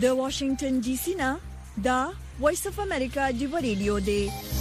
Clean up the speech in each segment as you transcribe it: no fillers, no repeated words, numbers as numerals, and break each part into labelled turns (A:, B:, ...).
A: د واشنگټن ډي سي نه دا وایس اف امریکا دی ریډیو دی.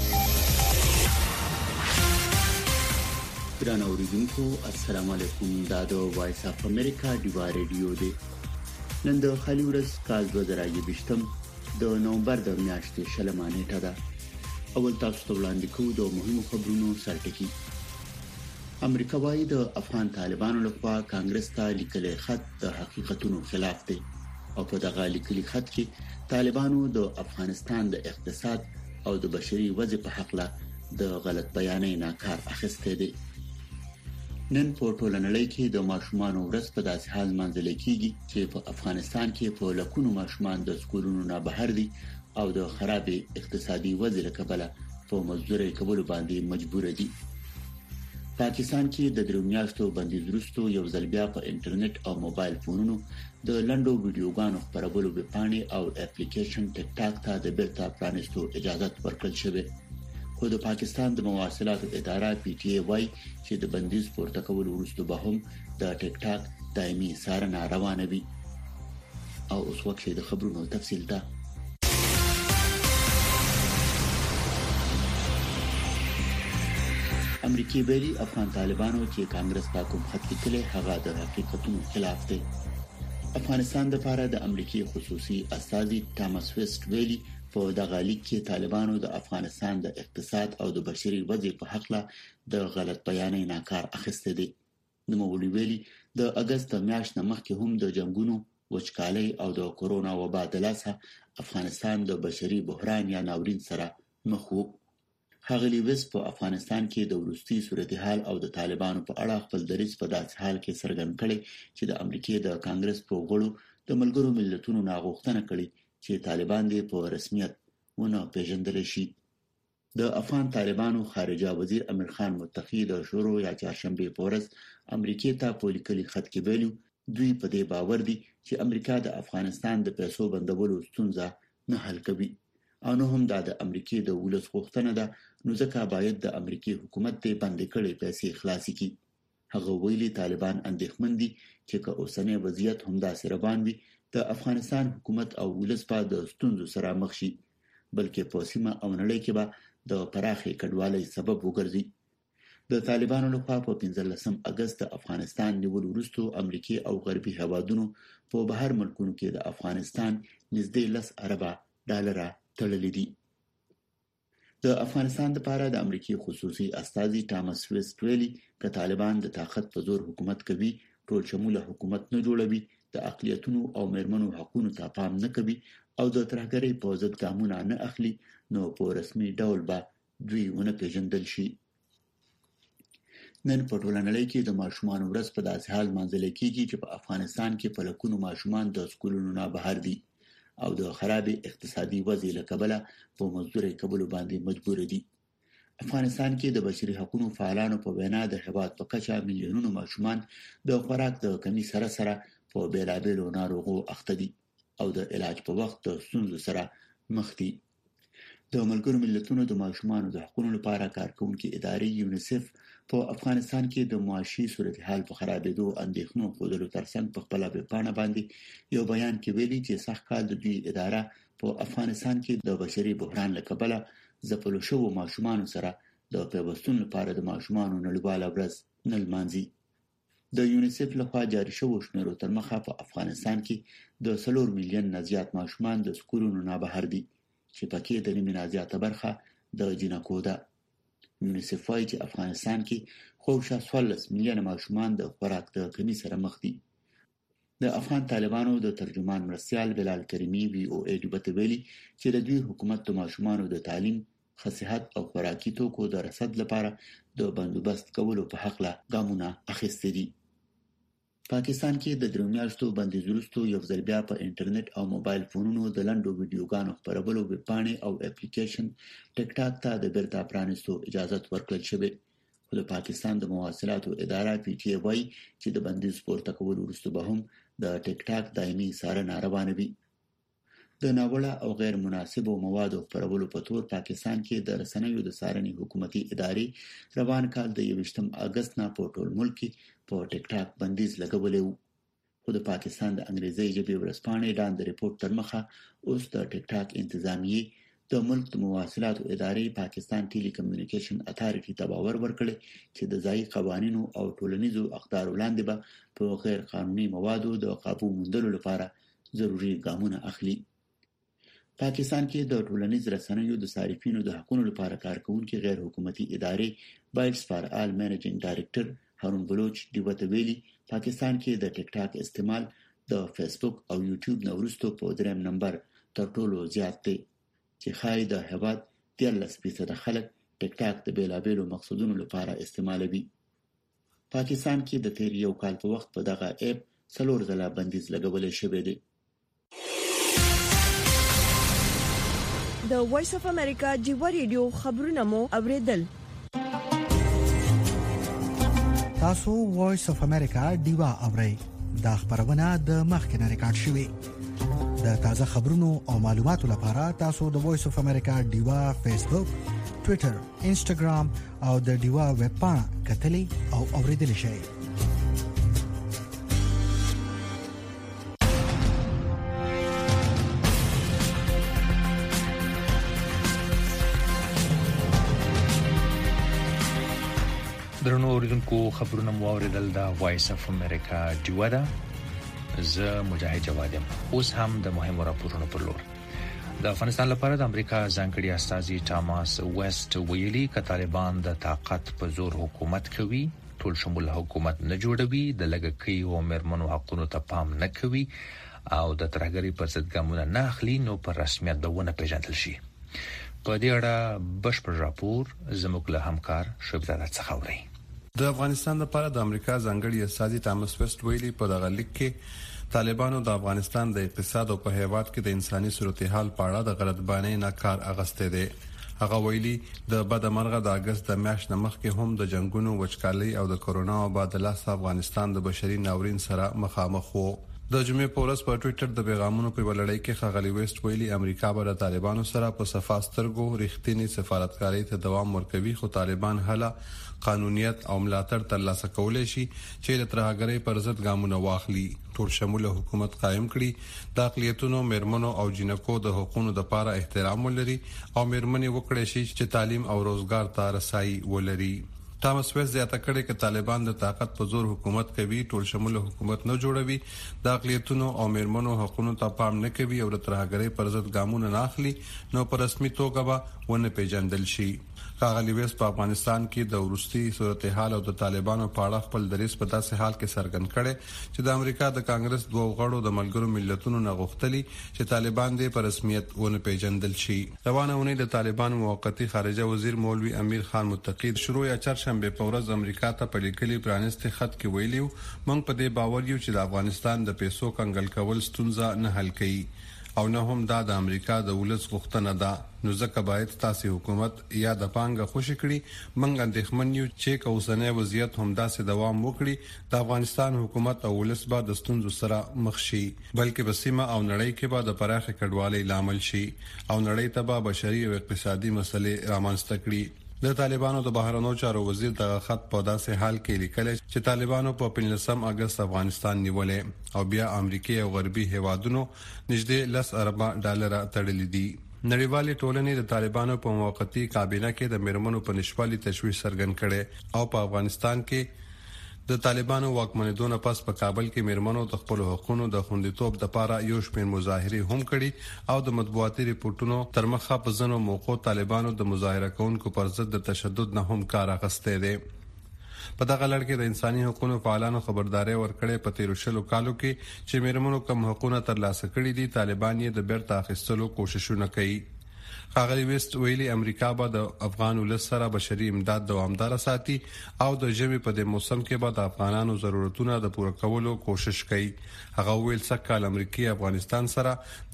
B: ګران اوریدونکو السلام علیکم. دا د وایس اف امریکا دی ریډیو دی. نن د خالي ورځ کال 2020 د نومبر د میاشتې شلمه نیټه ده. اول تاسو ته وړاندې کوو د مهمو خبرونو سرټکی. امریکا وايي د افغان طالبانو لخوا کانګرس ته لیکلي خط د حقیقتونو خلاف دی او په دغه لیکلي خط کې طالبانو د افغانستان د اقتصاد او د بشري وضع په حق له د غلط بیانۍ نه کار اخیسته دي. نن په ټوله نړۍ کې د ماشومانو ورځ په داسې حال منځل کېږي چې په افغانستان کې په لکونو ماشومان د سکولونو نه بهر دي او د خراب اقتصادي وضع له کبله په مزدوري کول باندې مجبور دي. پاکستان کې د درو میاشتو بندیز وروسته یو ځل بیا په انټرنیټ او موبایل فونونو د لنډو ویډیوګانو خپرولو په پاڼې او اپلیکیشن ټیک ټاک ته د بیرته پرانستو اجازه ورکړل شوې. خو د پاکستان د مواصلاتو اداره پی ټی ای وايي چې د بندیز پورته کولو وروسته به هم د ټیک ټاک دایمي څارنه روانه وي. او اوس وخت د خبرونو تفصیل ته امریکای ویلي افغان طالبانو چې کانګرس ته کوم خط لیکلی هغه د حقیقتونو خلاف دی. افغانستان د لپاره د امریکای خصوصي استازي تامس ویسټ ویلي په دغه لیک کې طالبانو د افغانستان د اقتصاد او د بشري وضع په حق له د غلط بیانۍ نه کار اخیسته دي. نوموړي ویلي د اگست میاشتې مخکې هم د جنگونو وچکالۍ او د کورونا وبا د لاسه افغانستان د بشري بحران یا ناورین سره مخ وو. ښاغلي ویس په افغانستان کې د وروستي صورتحال او د طالبانو په اړه خپل دریځ په داسې حال کې څرګند کړي چې د امریکای د کانګرس په غړو د ملګرو ملتونو غوښتنه کړې چې طالبان دې په رسمیت ونه پیژندل شي. د افغان طالبانو خارجه وزیر امیر خان متقی د شورو یا چهارشنبه په ورځ امریکای ته په لیکلي خط کې ویلو دوی په دې باور دي چې امریکا د افغانستان د پیسو بندولو ستونزه نه حل کوي او نو هم د امریکای د ولس غوښتنه ده نو ځکه باید د امریکای حکومت ته بند کړي پیسې خلاصي کړي. هغه ویلي طالبان اندېښمن دي چې که اوسنی وضعیت همداسې روان وي د افغانستان حکومت او ولس په د ستونزو سره مخ شي بلکې په سیمه او نړۍ کې به د پراخې کډوالۍ سبب وګرځي. د طالبانو لخوا په 15 اگست د افغانستان نیول وروسته امریکای او غربي هوادونو په بهر ملکونو کې د افغانستان نږدې 10 اربه ډالر تړلې دي. د افغانستان لپاره د امریکای خصوصي استازي تامس ویسټ ویلي چې طالبان د طاقت په زور حکومت کوي ټول شموله حکومت نه جوړوي د اقلیتونو او میرمنو حقوقو ته پام نه کوي او د ترهګرۍ په ضد ګامونه نه اخلي نو په رسمي ډول به دوی ونه پیژندل شي. نن په ټوله نړۍ کې د ماشومان ورځ په داسې حال منځل کېږي چې په افغانستان کې په لکونو ماشومان د سکولونو نه بهر دي او د خراب اقتصادي وضع له کبله په مزدوري کول باندې مجبور دي. افغانستان کې د بشري حقوقو فعالانو په وینا د هیواد په کچه میلیونونو ماشومان د خوراک د کمی سره په بیلابیلو ناروغو اخته دي او د علاج په وخت د ستونزو سره مخ دي. د ملګرو ملتونو د ماشومانو د حقوقو لپاره کارکونکو ادارې یونیسف په افغانستان کې د معاشي صورتحال په خرابېدو اندېښنو خوندلو ترڅنګ په خپل ویبپاڼه باندې یو بیان کې ویلي چې سخت کال د دوی اداره په افغانستان کې د بشري بحران لکبله ځپلو شوو ماشومانو سره د پیوستون لپاره د ماشومانو نړیواله ورځ نه لمانځي. د یونیسف لخوا جاري شوو شمیرو تر مخه په افغانستان کې د 3 میلیون نه زیات ماشومان د سکولونو نه بهر دي چې پکې د نیمه زیاته برخه د جنکو ده. یونیسف وايي چې افغانستان کې خوشا 14 میلیون ماشومان د خوراک د کمی سره مخ دي. د افغان طالبانو د ترجمان مرستيال بلال کریمی وی او ای ډیبته ویلي چې د دوی حکومت د ماشومانو د تعلیم، صحت او خوراکي توکو د رسد لپاره د بندوبست کولو په حق له ګامونه اخیستي دي. پاکستان کې د درو میاشتو بندیز وروسته یو ځل بیا په انټرنیټ او موبایل فونونو د لنډو ویډیوګانو خپرولو په پاڼې او اپلیکیشن ټیک ټاک ته د بیرته پرانستو اجازه ورکړل شوې. خو د پاکستان د مواصلاتو اداره پی ټی ای وايي چې د بندیز پورته کولو وروسته به هم د ټیک ټاک دایمي څارنه روانه وي. د ناوړه او غیر مناسبو موادو خپرولو په تور پاکستان کې د رسنیو د څارنې حکومتي ادارې روان کال د 21 اگست نه په ټول ملک کې په ټیک ټاک بندیز لګولې و. خو د پاکستان د انګریزي ژبې ورځپاڼې لاندې ریپورت تر مخه اوس د ټیک ټاک انتظامیه د ملک د مواصلاتو ادارې پاکستان ټیلی کمیونیکیشن اتارټي ته باور ورکړي چې د ځایي قوانینو او ټولنیزو اقدارو لاندې به په غیر قانوني موادو د قابو موندلو لپاره ضروري ګامونه اخلي. پاکستان کې د ټولنیز رسنیو د صارفینو د حقوقو لپاره کارکونکي غیر حکومتي ادارې بایټس فار آل منیجینګ ډایریکټر هارون بلوچ دیوته ویلي پاکستان کې د ټیک ټاک استعمال د فیسبوک او یوټیوب نه وروسته په دریم نمبر تر ټولو زیات دی چې خای د هیواد 13% خلک ټیک ټاک د بیلابېلو مقصدونو لپاره استعمالوي. پاکستان کې د تیر یو کال په وخت په دغه اپ 4 ځله بندیز لګولې شوې دی.
A: د وایس اف امریکا جیوا ریډیو خبرونه مو اوریدل.
C: تاسو وایس اف امریکا دیوا اورئ. دا خبرونه د مخکنه ریکارډ شوې. د تازه خبرونو او معلوماتو لپاره تاسو د وایس اف امریکا دیوا فیسبوک، ټوئیټر، انسټاګرام او د دیوا ویب پاڼه کتلې او اوریدل شئ.
D: درنو اوریدونکو خبرونه مو اوریدل د وایس اف امریکا دیوا ده. زه مجاهد جواد یم. اوس هم د مهمو راپورونو پر لور. د افغانستان لپاره د امریکا ځانګړي استازي ټاماس ویسټ ویلي ک طالبان د طاقت په زور حکومت کوي، ټول شمول حکومت نه جوړوي، د لګکۍ او مرمنو حقوقو ته پام نه کوي او د ترهګرۍ پر ضد ګامونه نه اخلي، نو پر رسمیت به ونه پیژندل شي. په دې اړه بشپړ راپور زموږ له همکار شعیب زاده څخه اورئ.
E: د افغانستان لپاره د امریکا ځانګړي استازي ټاماس ویسټ ویلي په دغه لیک کې طالبانو د افغانستان د اقتصاد او په هیواد کې د انساني صورتحال په اړه د غلطبانۍ نه کار اغسته دي. هغه ویلي د بدمرغه د اگست د میاشتې مخکې هم د جنگونو، وچکالۍ او د کورونا وبا د افغانستان د بشري ناورین سره مخامخ وو. د جمعې په ورځ په ټوئیټر د پیغامونو په ولړۍ کې ښاغلي ویسټ ویلي امریکا به د طالبانو سره په صفاسترګو رښتینی سفارتکارۍ ته دوام ورکوي، خو طالبان هله قانونیت او ملاتړ ترلاسه کولای شي چې د ترهګرۍ پر ضد ګامونه واخلي، ټول شموله حکومت قائم کړي، د اقلیتونو، مرمنو او جنکو د حقوقو لپاره احترام ولري او مرمنې وکړي شي چې تعلیم او روزګار ته رسایي ولري. ټاماس ویسټ زیاته کړې چې طالبان د طاقت په زور حکومت کوي، ټول شموله حکومت نه جوړوي، د اقلیتونو او مرمنو حقوقو ته پام نه کوي او د ترهګرۍ پر ضد ګامونه نه اخلي، نو په رسمي توګه به ونه پیژندل شي. ښاغلي ویسټ په افغانستان کې د وروستي صورتحال او د طالبانو په اړه خپل دریځ په داسې حال کې څرګند کړي چې د امریکا د کانګرس دوه غړو د ملګرو ملتونو نه غوښتلي چې طالبان دې په رسمیت ونه پیژندل شي. روانه اونۍ د طالبانو موقتی خارجه وزیر مولوي امیر خان متقی شروع یا چهارشنبه په ورځ امریکا ته په لیکلي پرانیستي خط کې ویلي موږ په دې باور یو چې د افغانستان د پیسو کنګل کول ستونزه نه حل کوي او نه هم دا د امریکا د ولس غوښتنه ده، نو ځکه باید تاسو حکومت یا د پانګه خوشی کړي. موږ اندېښمن یو چې اوسنۍ وضعیت هم داسې دوام وکړي، د افغانستان حکومت او ولس به د ستونزو سره مخ شي، بلکې په سیمه او نړۍ کې به د پراخه کډوالۍ لامل شي او نړۍ ته به بشري او اقتصادي مسلې رامنځته کړي. د طالبانو د بهرنیو چارو وزیر دغه خط په داسې حال کې لیکل چې طالبانو په 15 اگست افغانستان نیولې او بیا امریکای او غربي هیوادونو نږدې 10 ارب ډالر تړلې دي. نړیوالې ټولنې د طالبانو په موقتی کابینه کې د مرمنو په نشوالي تشویش څرګند کړي او په افغانستان کې د طالبانو واکمنېدو نه پس په کابل کې مرمنو د خپل حقوقو د خوندیتوب لپاره یو شمېر مظاهرې هم کړي او د مطبوعاتي ریپورتونو تر مخه په ځینو موقعو طالبانو د مظاهره کوونکو پر ضد د تشدد نه هم کار اخیستی دی. په دغه لړ کې د انساني حقوقو فعالانو خبرداري ورکړې په 13 کالو کې چې مرمنو کم حقوقونه ترلاسه کړي دي، طالبان یې د بیرته اخیستلو کوششونه کوي. ښاغلي ویسټ ویلي امریکا به د افغان ولس سره بشري امداد دوامدار ساتي او د ژمي په دې موسم کې به د افغانانو ضرورتونه د پوره کولو کوشش کوي. هغه ویل سکهال امریکای افغانستان سره د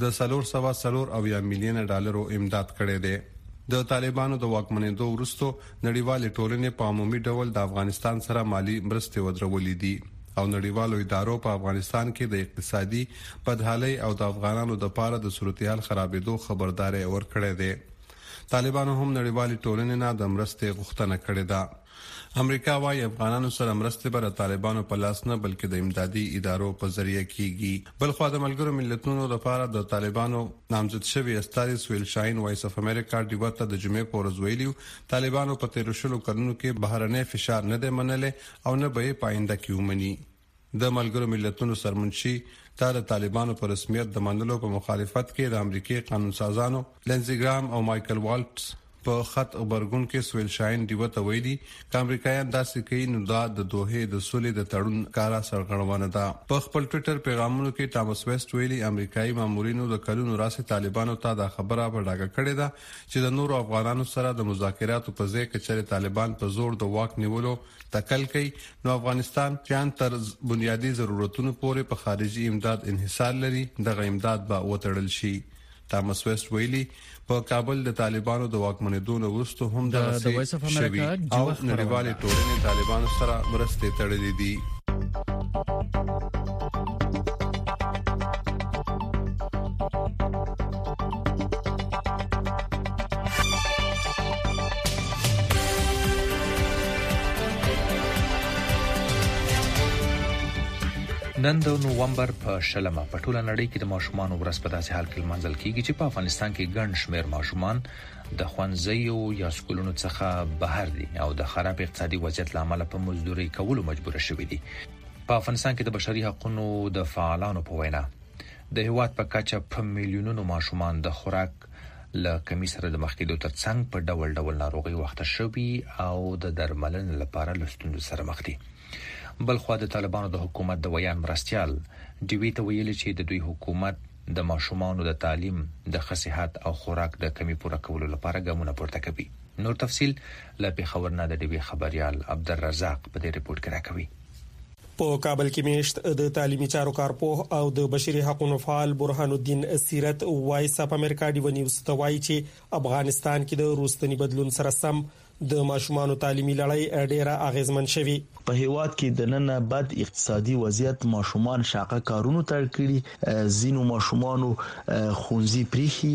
E: 404 میلیون ډالرو امداد کړی دی. د طالبانو د واکمنېدو وروسته نړیوالې ټولنې په عمومي ډول د افغانستان سره مالی مرستې ودرولې دي او نړیوالو ادارو په افغانستان کې د اقتصادي بدحالۍ او د افغانانو د پاره د صورتحال خرابېدو خبرداري ورکړې ده. طالبانو هم نړیوالې ټولنې نه د مرستې غوښتنه کړې ده. امریکا وايي افغانانو سره مرستې بر طالبانو په لاس نه بلکې د امدادي ادارو په ذریعہ کیږي. بل خو د ملګرو ملتونو لپاره د طالبانو نامزد شوی استاد سویل شاهین وایس اف امریکا دیوته د جمعې په ورځ ویلي طالبانو په 13 کلونو کې بهرنی فشار نه دی منلې او نه به پاینده کیومني. د ملګرو ملتونو سرمنشي د طالبانو پر رسمیت د منلو په مخالفت کې د امریکای قانون سازانو لنزي ګرام او مايكل والټس په خط خبرګون کې سویل شاهین دیوته ویلي چې امریکایان داسې کوي نو د دوه د سولې د تړون کارا سرغړونه ده. په خپل ټوئیټر پیغامونو کې تامس ویسټ ویلي امریکایي مامورینو د کلونو راسي طالبانو ته د خبره په ډاګه کړې ده چې د نورو افغانانو سره د مذاکراتو په ځای کې چې طالبان په زور د واک نیولو تکل کوي نو افغانستان ځان تر بنیادی ضرورتونو پورې په خارجي امداد انحصار لري دغه امداد به وتړل شي. تامس ویسټ ویلي په کابل د طالبانو د واکمنېدو وروسته هم د وایس اف امریکا او نړیوالې ټولنې طالبانو سره مرستې تړلې دي.
D: نن د نوومبر په 10 په ټوله نړۍ کې د ماشومان ورځ په داسې حال کې منځل کیږي چې په افغانستان کې ګڼ شمېر ماشومان د ښوونځیو یا سکولونو څخه بهر دي او د خراب اقتصادي وضعیت لامل په مزدوري کولو مجبور شوي دي. په افغانستان کې د بشري حقوقو د فعالانو په وینا د هیواد په کچه په میلیونونو ماشومان د خوراک له کمی سره د مخکېدو ترڅنګ په ډول ډول ناروغي وخته شوي او د درملنې لپاره لستوندو سره مخ دي. بلخو د طالبانو د حکومت د ویان مرستيال ډیوی ته ویلي چې د دوی حکومت د ماشومانو د تعلیم د صحت او خوراک د کمی پوره کولو لپاره ګامونه پورته کوي. نور تفصيل له پیښور نه د ډیوی خبريال عبدالرزاق په دې ریپورت کې راکوي.
F: په کابل کې میشت د تعلیمي چارو کارپوه او د بشري حقوقو فعال برهان الدین سیرت وایس اپ امریکا دی ونیوز ته وایي چې افغانستان کې د روستنی بدلون سره سم د ماشومانو تعلیمي لړۍ ډېره اغیزمن شوي.
G: په هیواد کې د نن بعد اقتصادي وضعیت ماشومان شاقه کارونو تر کړي زینو ماشومانو خونځي پریخي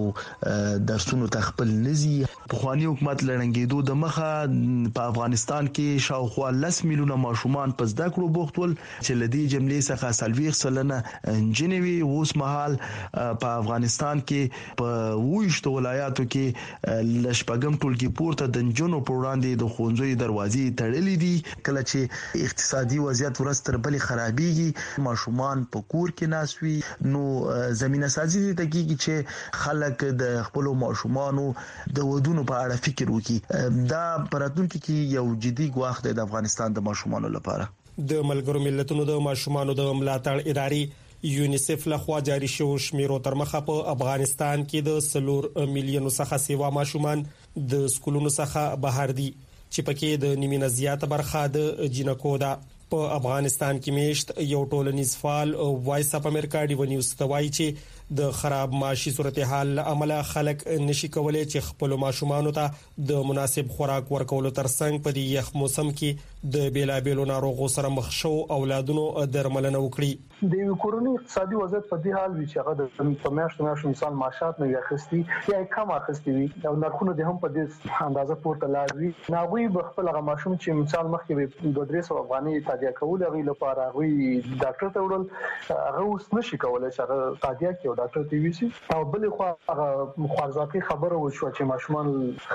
G: او درسونو تخپل نزي. په خواني حکومت لړنګېدو د مخه په افغانستان کې شاوخوا 10 میلیونه ماشومان په زده کړو بوختول چې لدی جملې څخه سلويخ سلنه انجنوي اوس مهال په افغانستان کې په وښتو ولایاتو کې لشپګم ټولګي پورته د جنو په وړاندې د خونځوي دروازې تړلې دي. کله چې اقتصادي وضعیت ورستر بل خرابېږي ماشومان په کور کې ناسوي نو زمينه سازي ته کیږي چې خلک د خپل ماشومانو د ودونو په اړه فکر وکړي. دا پراتونکو کې یو جدي ګواښ دی د افغانستان د ماشومانو لپاره.
F: د ملګرو ملتونو د ماشومانو د ملاتړ ادارې یونیسف لخوا جاری شو شمیرو تر مخه په افغانستان کې د 3 میلیونو څخه سیوا ماشومان د سکولونو څخه بهر دي چې پکې د نیمه زیاته برخه د جنکو ده. په افغانستان کې میشت یو ټولنیز فعال وایس اپ امریکا دی ونیوز ته وایي چې د خراب معاشي صورتحال عمل خلک نشي کولای چې خپل ماشومان ته د مناسب خوراک ورکولو ترڅنګ په دې یخ موسم کې د بیلابیلو ناروغو سره مخ شو اولادونو درملنه وکړي.
H: د کورونی اقتصادي وضعیت په دې حال وی چې هغه د پمیاشتو مثال معاشات نه اخستي یا کم اخستي وي او نرخونه د هم په دې اندازه پورته لاړ ناوی بخپل هغه ماشوم چې مثال مخکې 200 افغاني تادیه کول هغه لپاره هغه ډاکټر ته وړل هغه اوس نشي کولای چې هغه تادیه کوي ډاکټر تی وی سي او بل خو هغه خوارزاقي خبره وشو چې ماشومان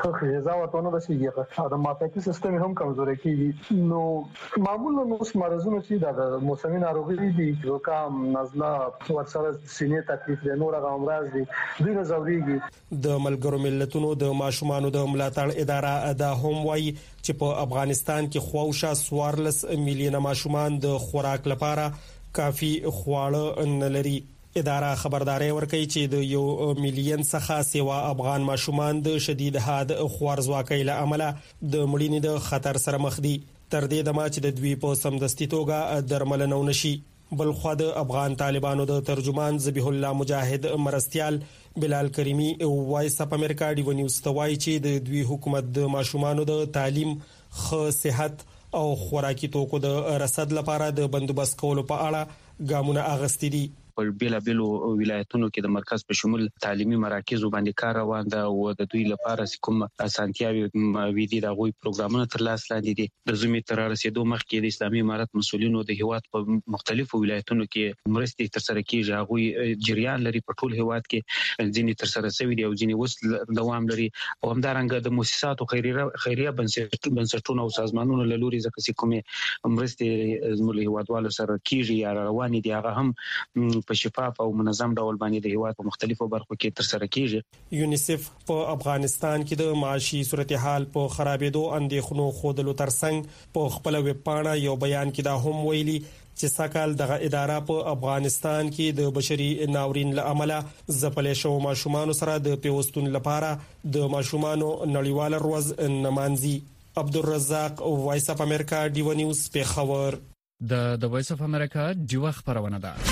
H: غذا ورته رسیږي د معافیتي سیستم هم کمزوري کیږي. نو معمولا اوس مرزونه چې د موسمي ناروغي دي زکام نزله ورسره سینې تکلیف له نور هغه امراض دي دوی زوريږي.
F: د ملګرو ملتونو د ماشومانو د ملاتړ اداره دا هم وایي چې په افغانستان کې خواوشا 14 میلیونه ماشومان د خوراک لپاره کافي خواړه نه لري. اداره خبرداري ورکوي چې د 1 میلیون څخه سیوا افغان ماشومان د شدید حاد خوارزواکۍ له امله د مړینې د خطر سره مخ دي تر دې دمه چې د دوی په سمدستي توګه درملنه ونشي. بل خو د افغان طالبانو د ترجمان ذبیح الله مجاهد مرستيال بلال کریمی وایس اپ امریکا دی ونیوز ته وایي چې د دوی حکومت د ماشومانو د تعلیم ښه صحت او خوراکي توکو د رسد لپاره د بندوبست کولو په اړه ګامونه اخیستي دي.
I: په بیلابیلو ولایتونو کې د مرکز په شمول تعلیمي مراکز باندې کار روان ده او د دوی لپاره کوم اسانتیاوي ویدي د غوي پروګرامونو تر لاس لاندې دي. د زمي تر رسیدو مخکې د اسلامي امارت مسولینو د هیواد په مختلفو ولایتونو کې مرستې تر سره کیږي. غوي جریان لري په ټول هیواد کې ځینې تر سره شوی دي او ځینې وس دوام لري او همدارنګه د مؤسساتو خیریه بنسټونو او سازمانونو له لوري ځکه چې کومه مرستې زموږ هیوادوالو سره کیږي یا روانې دي هغه هم په شفاف او منظم ډول باندې د هیواد په مختلفو برخو کې تر سره کیږي.
F: یونیسف په افغانستان کې د معاشي صورتحال په خرابېدو اندېښنو خودلو ترڅنګ په خپل ویب پاڼه یو بیان کې دا هم ویلي چې ساکال دغه اداره په افغانستان کې د بشري ناورین له امله ځپلې شو ماشومان سره د پیوستون لپاره د ماشومان نړیوال ورځ نمانځي. عبدالرزاق وایس اف امریکا ډیو نیوز په خبر.
J: د وایس اف امریکا ډیو خبرونه ده.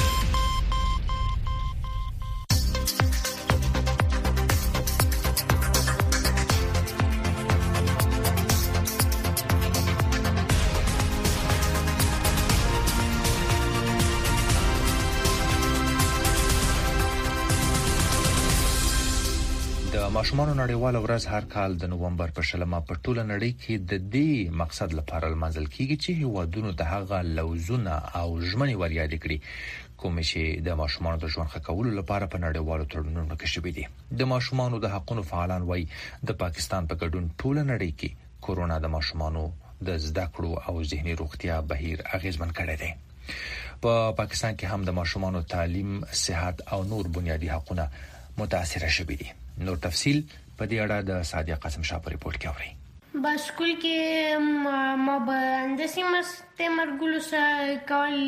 D: ماشومان نړیواله ورځ هر کال د نوومبر په 10 په ټوله نړۍ کې د دې مقصد لپاره لمانځل کیږي چې هیوادونو د هغه لوزونه او ژمنې وریاد کړي کوم چې د ماشومان د ژوند ښه کولو لپاره په نړیوالو تړونونو کې شوي دي. د ماشومان د حقوقو فعالان وایي د پاکستان په ګډون ټوله نړۍ کې کورونا د ماشومان د زده کړو او ذهني روغتیا بهیر اغیزمن کړی دی. په پاکستان کې هم د ماشومان تعلیم، صحت او نور بنیادی حقوقونه متاثر شوي دي. نور تفصیل په دې اړه د سادیا قاسم شاه په ریپورت کې اورئ.
K: بسکول کې ما باندې سیمسته مرګلو سره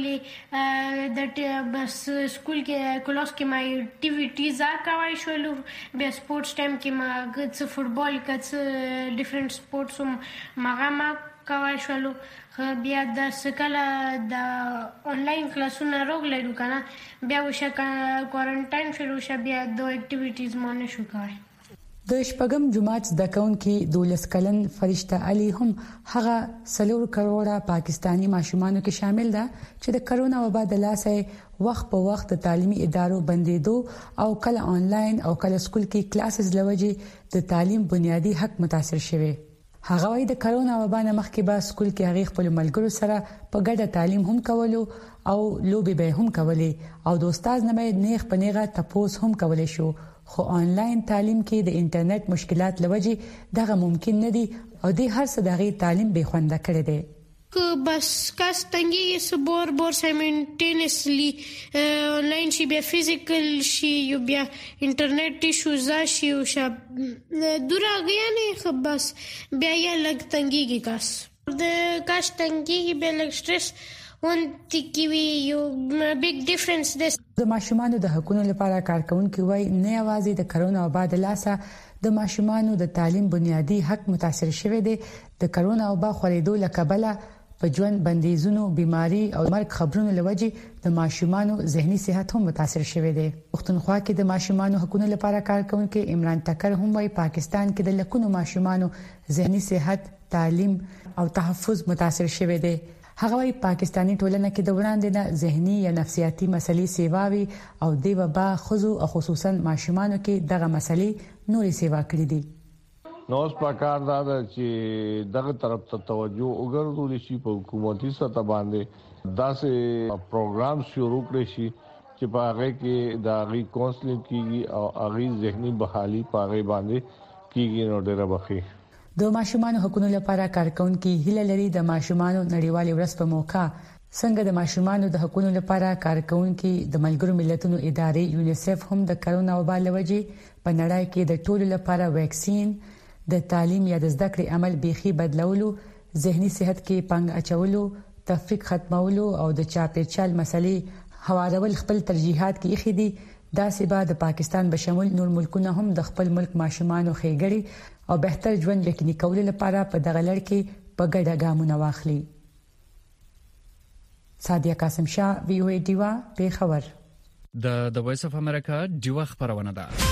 K: کولې د بس سکول کې کلاس کې ما اکټیویټیز کوي شولو بیا سپورتس ټایم کې ما ګټ فوتبال کټ ډیفرنٹ سپورتس ما کوي شولو بیا د سکله د انلاین کلاسونه روغلې کنه بیا وشه کوارنټاین شروع شه بیا د اکټیویټیز مونږ شو کوي.
L: د شپږم جماعت د کون کې 12 کلن فرشته علي هم هغه 3 کروڑه پاکستانی ماشومان کې شامل ده چې د کرونا وبا د لاسه وخت په وخت د تعلیمي ادارو بندیدو او کله انلاین او کله سکول کې کلاسز لوجې د تعلیم بنیادی حق متاثر شوه. هغه وايي د کرونا وبا نه مخکې به سکول کې هغه خپل ملګرو سره په ګډه تعلیم هم کولو او لوبي به هم کولې او د استاد نه نیغ په نیغه تاسو هم کولې شو خو انلاین تعلیم کې د انټرنیټ مشکلات لوجې دغه ممکن نه دي او د هر څه دغه تعلیم به خوانده کړی دی.
K: که بس کاس تنګي سبور بور سایمنټینسلی آنلاین شي بیا فزیکل شي یو بیا انټرنیټ شو زاشي او شاب دراغه یعنی خو بس بیا یې لګ تنګي کاس د کاس تنګي بیا لګ سټرس ونتی کی یو بیگ ډیفرنس د
L: ماشومان د حقوقو لپاره کارکونکو وای نه اوازې د کرونا وبا د لاسه د ماشومان د تعلیم بنیادی حق متاثر شوه دي. د کرونا وبا خورېدو لکبله په ژوند بندیزونو بيماري او مرګ خبرونو لوجې د ماشومان ذهني صحت هم متاثر شوه دي. پښتونخوا کې د ماشومان حقوقو لپاره کارکونکو عمران تکر هم وايي پاکستان کې د لکونو ماشومان ذهني صحت، تعلیم او تحفظ متاثر شوه دي. هغه وايي پاکستانی ټولنه کې د وړاندې نه ذهني یا نفسیاتي مسلې سیواوي او د وبا خزو او خصوصا ماشومانو کې دغه مسلې نوري سیوا کړې دي.
M: نو اس پکار دا چې دغه طرف ته توجه وګرځول شي په حکومتي سطح باندې داسې پروګرام شروع کړي شي چې په هغه کې د هغه کونسلینګ کیږي او هغه ذهني بحالي په هغه باندې کیږي نو ډېر بخي.
L: د ماشومان حقوقو لپاره کارکونکو هیله لري د ماشومان نړیوال ورځ په موقع څنګه د ماشومان د حقوقو لپاره کارکونکو د ملګرو ملتونو ادارې یونیسف هم د کرونا وبا لوجې په نړۍ کې د ټولو لپاره ویکسین د تعلیم یا د زده کړې عمل بيخي بدلولو، ذهني صحت کې پنګ اچولو، تفریق ختمولو او د چاپېچال مسلې هوارول خپل ترجیحات کې خېدي. دا سبا د پاکستان بشمول نور ملکونه هم د خپل ملک ماشومان خوږړي او بهتر ژوند یقیني کولو لپاره په دغه لړ کې په ګډه ګامونه واخلي. سادیا قاسم شاه وی او ای ډیوا په خبر.
J: د وایس اف امریکا ډیوا خبرونه ده.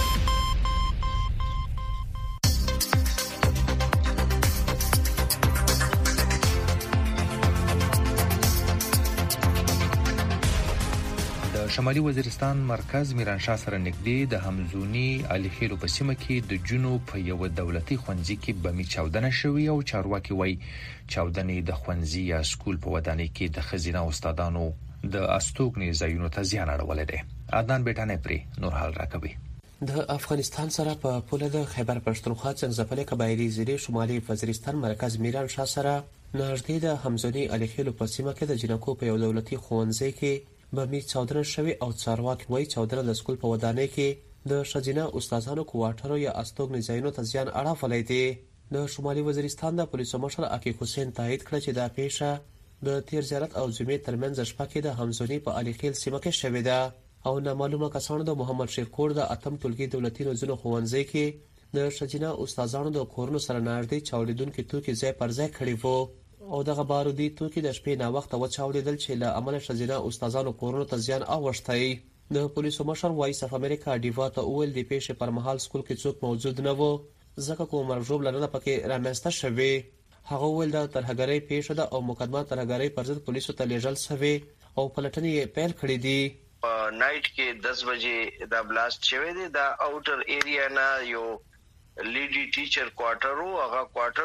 D: شمالي وزیرستان مرکز میرانشاه سره نږدې د همزونی علي خیلو په سیمه کې د جنوب په یو دولتي ښوونځي کې بمي چاودنه شوې او چارواکي وایي چاودنې د ښوونځي یا سکول په ودانۍ کې د خزینه استادانو د استوګنې ځایونو ته زیان اړولی دی. عدنان بیٹانه پرې نور حال راکوي.
N: د افغانستان سره په پوله د خیبر پښتونخوا څنګه قبایلی ضلع شمالي وزیرستان مرکز میرانشاه سره نږدې د همزونی علي خیلو په سیمه کې د جنکو په یو دولتي ښوونځي کې بمي چاودنه شوې او چارواکي وایي چاودنه د سکول په ودانۍ کې د ښځینه استادانو کوارټرو یا استوګنې ځایونو ته زیان اړولی دی. د شمالي وزیرستان د پولیسو مشر عقیق حسین تایید کړ چې دا پیښه د تیر زیارت او جمعې ترمنځ شپه کې د همزونی په علي خیل سیمه کې شوې ده او نامعلومه کسانو د محمد شیرکور د اتم ټولګي دولتي روزنو ښوونځي کې د ښځینه استادانو د کورونو سره نږدې چاودېدونکي توکي ځای پر ځای کړي وو او دغه بارودي توکي د شپې ناوخته وچاودېدل چې له امله ښځینه استادانو کورونو ته زیان اوښتی. د پولیسو مشر وایس اف امریکا ډیوا ته وویل د پیښې پر مهال سکول کې څوک موجود نه وو ځکه کوم مرجوب لرنه پکې رامنځته شوې. هغه وویل د ترهګرۍ پیښه ده او مقدمه ترهګرۍ پر ضد پولیسو ته لیږل شوې او پلټنې پیل کړې دي.
O: نایټ کې 10 بجې دا بلاست شوی دی. دا اوټر ایریا نه یو لیډي ټیچر کوارټر او هغه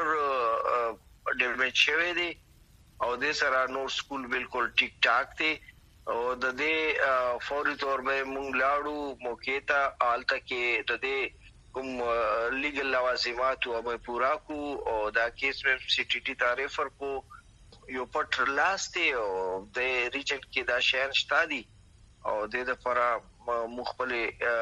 O: کوارټر ډیمیج شوی دی او د سره نور سکول بالکل ټیک ټاک دی او د دې فوري تور به مونږ لاړو موقع ته حالت کې د دې کوم لیګل لوازمات او به پورا کو او دا کیس په سی ټی ټی تعریف ورکو یو پټ لاست دی او د ریجن کې دا شهر شتا دی او د دې لپاره مخبل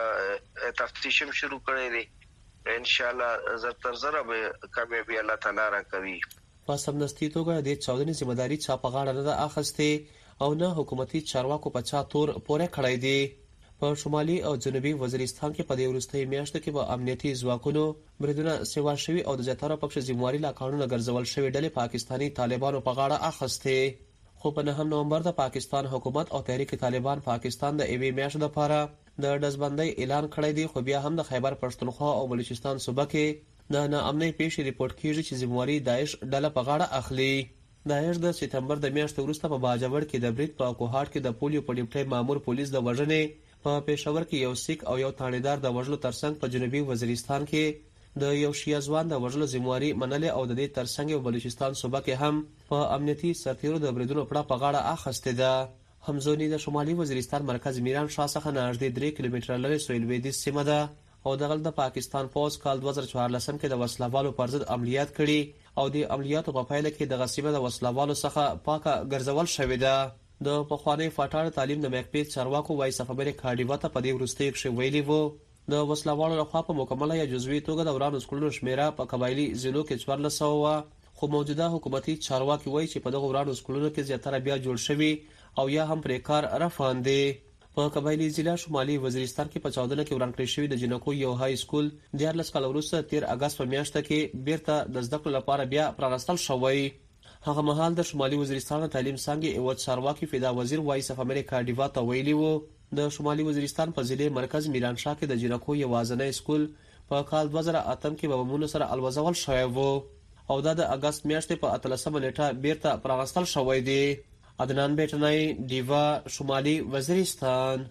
O: تفتیشم شروع کړی دی. ان شاء الله زر زر به کامیابی الله تعالی راکوي.
N: په سمدستي توګه د چاودنې ذمہ داری چا په غاړه نه اخیسته او نه حکومتي چارواکو په چا تور پورې کړی دی. په شمالي او جنوبي وزیرستان کې په دې وروستۍ میاشتو کې په امنیتي ځواکونو بریدونه سیوا شوي او د زیاتره پکښ ذمہواري لا قانون ګرځول شوی ډلې پاکستانی طالبانو په غاړه اخیسته. خو په 9 نومبر د پاکستان حکومت او تحریک طالبان پاکستان د ایوي میاشت لپاره د دزبندۍ اعلان کړی دی خو بیا هم د خیبر پښتونخوا او بلوچستان صوبه کې د ناامنۍ پیښې ریپورت کیږي چې ذمہواري داعش ډله په غاړه اخلي. داعش د سپتمبر د میاشتې وروسته په باجوړ کې د برید په کوهاټ کې د پولیو په ډیپټي مامور پولیس د وژنې په پېښور کې یو سیک او یو تانیدار د وژلو ترڅنګ په جنوبي وزیرستان کې د یو شیعه ځوان د وژلو ذمہواري منلې او د دې ترڅنګ یو بلوچستان صوبه کې هم په امنیتي سرتیرو د بریدونو په غاړه اخیسته ده. همزونی د شمالي وزیرستان مرکز میرانشاه څخه نږدې 3 کیلومتره لري سویل لویدیځ سیمه ده او دغه د پاکستان پوز کال 2014 کې د وسلوالو پر ضد عملیات کړي او د عملیاتو په پایله کې د غصیبه د وسلوالو څخه پاکه ګرځول شوې ده. د پخوانی فاټاړ تعلیم د مکپیت چارواکو وایس اف امریکا ډیوا ته په دې وروستۍ کې ویلي وو د وسلوالو لخوا په مکمله یا جزوي توګه د ورانو سکولونو شمیره په قبایلی ضلعو کې 1400 خو موجوده حکومتي چارواکي وایي چې په دغه ورانو سکولونو کې زیاتره بیا جوړ شوي او یا هم پرې کار روان دی. په قبایلی ضلع شمالي وزیرستان کې په چاودنه کې وران کړی شوی د جنکو یو های سکول 14 کال وروسته 13 اگست په میاشت کې بیرته د زده کړو لپاره بیا پرانستل شوی. هغه مهال د شمالي وزیرستان تعلیم څنګه یو چارواکي فدا وزیر وایس اف امریکا ډیوا ته ویلي وو د شمالي وزیرستان په ضلع مرکز میرانشاه کې د جنکو یو وازنۍ سکول په کال 2008 کې په بمونو سره الوزول شوی وو او د اگست میاشتې په 13 نیټه بیرته پرانستل شوی دی. عدنان بیٹنای ډیوا شمالي وزیرستان.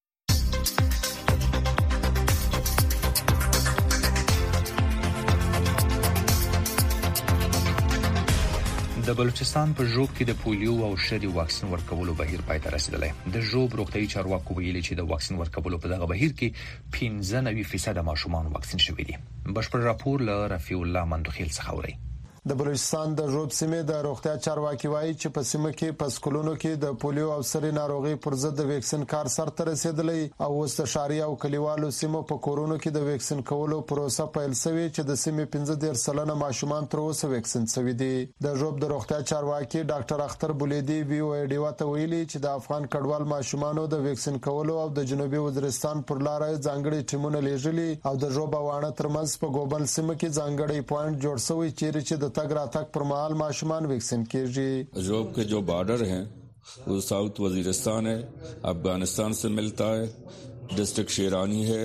D: د بلوچستان په ژوب کې د پولیو او شری واکسین ورکولو بهیر پای ته رسیدلی. د ژوب روغتیايي چارواکو ویلي چې د واکسین ورکولو په دغه بهیر کې 95% ماشومان واکسین شوي دي. بشپړ راپور له رفیع الله مندوخیل څخه اوري.
P: د بلوچستان د ژوب سیمې د روغتیا چارواکي وایي چې په سیمه کې په سکولونو کې د پولیو او سري ناروغي پر ضد د ویکسین کار سرته رسیدلی او اوس د شهري او کلیوالو سیمو په کورونو کې د ویکسین کولو پروسه پیل شوې چې د سیمې 15% ماشومان تر اوسه ویکسین شوي دي. د ژوب د روغتیا چارواکي ډاکټر اختر بولیدي وی او ډیوا ته ویلي چې د افغان کډوال ماشومانو د ویکسین کولو او د جنوبي وزیرستان پر لار ځانګړي ټیمونه لیږلي او د ژوب وانه ترمنځ په ګوبل سیمه کې ځانګړي پوینټ جوړ شوی چې د تګ راتګ پر مهال ماشومان ویکسین کیږي.
Q: ژوب के जो बॉर्डर हैं वो साउथ वजीरिस्तान है, अफगानिस्तान से मिलता है, डिस्ट्रिक्ट शेरानी है.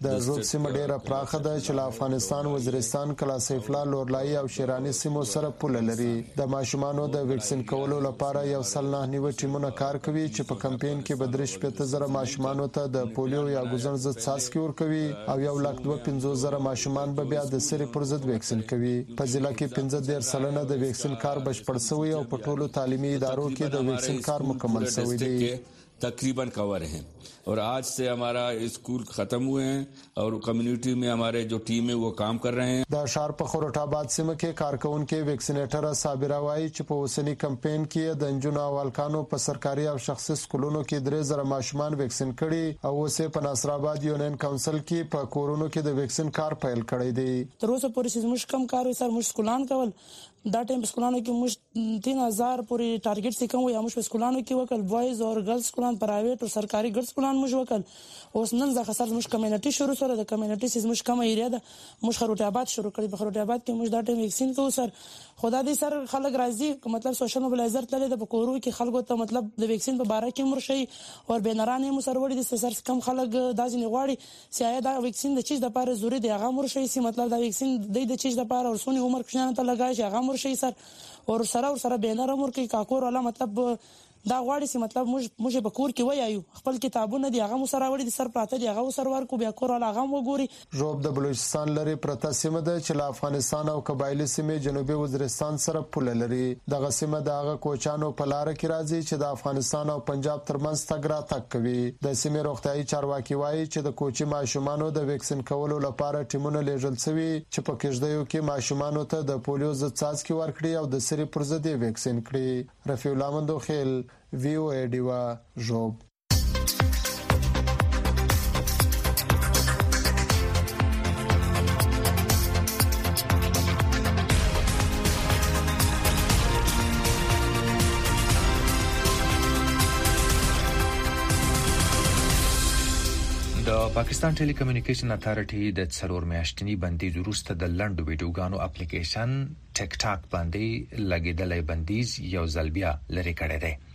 P: د ژوب سیمه ډیره پراخه ده چې له افغانستان، وزیرستان، کلا سیف الله، لورلای او شیرانی سیمو سره پوله لري. د ماشومانو د ویکسین کولو لپاره یو سل نه نیو ټیمونه کار کوي چې په کمپاین کې بدرش 50,000 ماشومانو ته د پولیو یا ګوزن ضد څاڅکي ورکوي او 1,50,000 ماشومان به بیا د سری پر ضد ویکسین کوي. په ضلع کې 15 سلنه د ویکسین کار بشپړ شوی او په ټولو تعلیمي ادارو کې د ویکسین کار مکمل شوی دی.
Q: तकरीबन कवर हैं और आज से हमारा स्कूल खत्म हुए हैं और कम्युनिटी में हमारे जो टीम है वो काम कर रहे हैं.
P: د ښار په خروټاباد سیمه کې کارکونکو ویکسینیټر صابره وایي چې په اوسنی کمپاین کې د انجونو او الکانو په سرکاري او شخصي سکولونو کې 3,000 ماشومان ویکسین کړي او اوس په ناصر آباد یونین کونسل کې په کورونو کې د ویکسین کار پیل کړی دی.
R: تر اوسه پورې موږ کم کار وسر موږ سکولان کول دا ټیم په سکولانو کې موږ 3,000 پورې ټارګټ سي کوم یا موږ په سکولانو کې وکړ بوایز او ګرلز سکولان پرایویټ او سرکاري ګرلز سکولان موږ وکړ. اوس نن ځکه سره موږ کمیونټي شروع سره د کمیونټي سیس موږ کومه ایریا ده موږ خروټاباد شروع کړی. په خروټاباد کې موږ دا ټیم ویکسین کوو سر خدا دې سر خلک راځي مطلب سوشل موبلایزر تللی د پکورو کې خلکو ته مطلب د ویکسین په باره کې مرشي او بینرانه مو سر وړي د سر کم خلک دازې نه غواړي سیاده دا ویکسین د چیز د لپاره ضروري دی هغه مرشي سي مطلب دا ویکسین د چیز د لپاره او سونی عمر کښنه ته لګای شي هغه مرشي سر اور سره بینر عمر کې کاکور والا مطلب دا غواړي چې مطلب موږ په کور کې وایو خپل کتابونه دی هغه مو سره وړي د سر پراته دی هغه سر ورکو بیا کور والا هغه وګوري.
P: ژوب د بلوچستان لري پرته سیمه ده چې له افغانستان او قبایلی سیمې جنوبي وزیرستان سره پوله لري. دغه سیمه د هغه کوچانو په لار کې راځي چې د افغانستان او پنجاب ترمنځ تګ راتګ کوي. د سیمې روغتيایي چارواکي وایي چې د کوچي ماشومانو د ویکسین کولو لپاره ټیمونه لیږل شوي چې په کېږدیو کې ماشومانو ته د پولیو ضد څاڅکي ورکړي او د سری پر ضد ویکسین کړي. رفیع الله مندوخیل VOA ډیوا ژوب.
D: د پاکستان ټيلي کمیونیکیشن اتارټي د څلور میاشتنی بندیز وروسته د لنډو ویډیوګانو اپلیکیشن ټیک ټاک باندې لګیدلې بندیز یو ځل بیا لري کړی دی.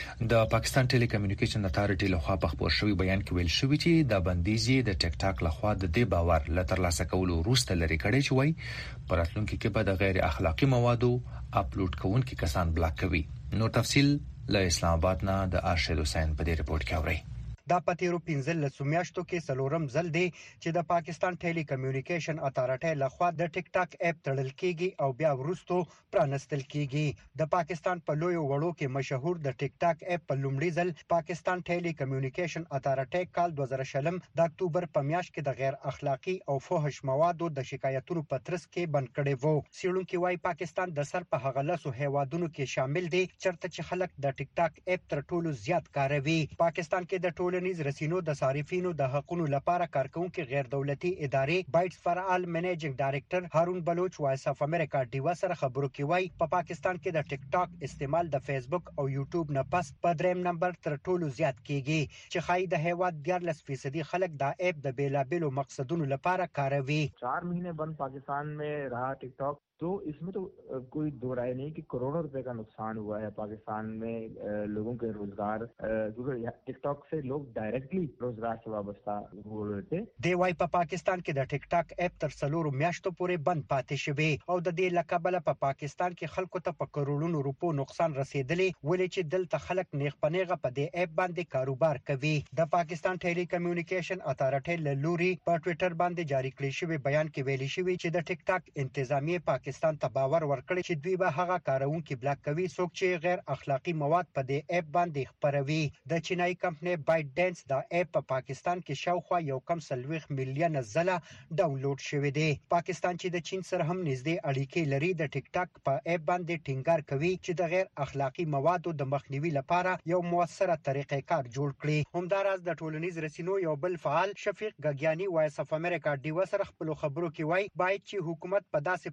D: د پاکستان ټيلي کمیونیکیشن اتارټي لخوا په خبر شوی بیان کې ویل شوی چې د بندیز د ټیک ټاک لخوا د دې باور لتر لاسه کولو وروسته لري کړی چې وای پراتلونکو کې به د غیر اخلاقی موادو اپلوډ کوونکي کسان بلاک کوي. نو تفصیل له اسلام آباد نه د ارشد حسین په دې رپورت کې اوري.
S: دا پتیرو 15 میاشتو کې سلورم ځل دی چې د پاکستان ټيلي کمیونیکیشن اتارټي لخوا د ټیک ټاک اپ تړل کیږي او بیا ورستو پرانستل کیږي. د پاکستان په لوی وړو کې مشهور د ټیک ټاک اپ په لومړي ځل پاکستان ټيلي کمیونیکیشن اتارټي کال 2020 د اکتوبر په میاشت کې د غیر اخلاقی او فحش موادو د شکایتونو په ترڅ کې بند کړي وو. سیړونکو وايي پاکستان د سر په هغه لاسو هیوادونو کې شامل دی چرته چې خلک د ټیک ټاک اپ تر ټولو زیات کاروي. پاکستان کې د ټولنیز رسینو د صارفینو د حقوقو لپاره کارکونکو غیر دولتي ادارې بایټس فار آل منیجینګ ډایریکټر هارون بلوچ وایس اف امریکا ډیوا سره خبرو کې وایي په پاکستان کې د ټیک ټاک استعمال د فیسبوک او یوټیوب نه پس په دریم نمبر تر ټولو زیات کیږي چې خای د هیواد 14% خلک دا اپ د بیلابلو مقصدونو لپاره کاروي. 4 महीने बंद पाकिस्तान में रहा टिकटॉक तो इसमें तो कोई दो राय नहीं कि करोड़ों रुपए का नुकसान हुआ है पाकिस्तान में लोगों के रोजगार क्योंकि टिकटॉक से लोग डायरेक्टली रोजगार से वाबस्ता हो रहे थे. देवाई په پاکستان کې د ټیک ټاک اپ تر څلورو میاشتو پورې بند پاتې شوی او د دې لقب په پاکستان کې خلکو ته په کروڑونو روپو نقصان رسیدلی ولې چې دلته خلک نیغ پنیغه په دې اپ باندې کاروبار کوي. د پاکستان ټيلي کمیونیکیشن اتارټي له لوري په ټوئیټر باندې جاری کړی شوی بیان کې ویلي شوی چې د ټیک ټاک انتظامیه پاکستان ته باور ورکړي چې دوی به هغه کارونکو بلاک کوي څوک چې غیر اخلاقی مواد په دې اپ باندې خپروي. د چینایي کمپنۍ بایټ ډانس دا اپ په پاکستان کې شاوخوا یو کم 30 میلیون ځله ډاونلوډ شوی دی. پاکستان چې د چین سره هم نږدې اړیکې لري د ټیک ټاک په اپ باندې ټینګار کوي چې د غیر اخلاقی موادو د مخنیوي لپاره یو موثره طریقې کار جوړ کړي. همداراز د ټولنیز رسینو یو بل فعال شفیق غاګیانی وایس اف امریکا ډیوا سره خپل خبرو کې وایي باید چې حکومت په داسې پلیټ فارم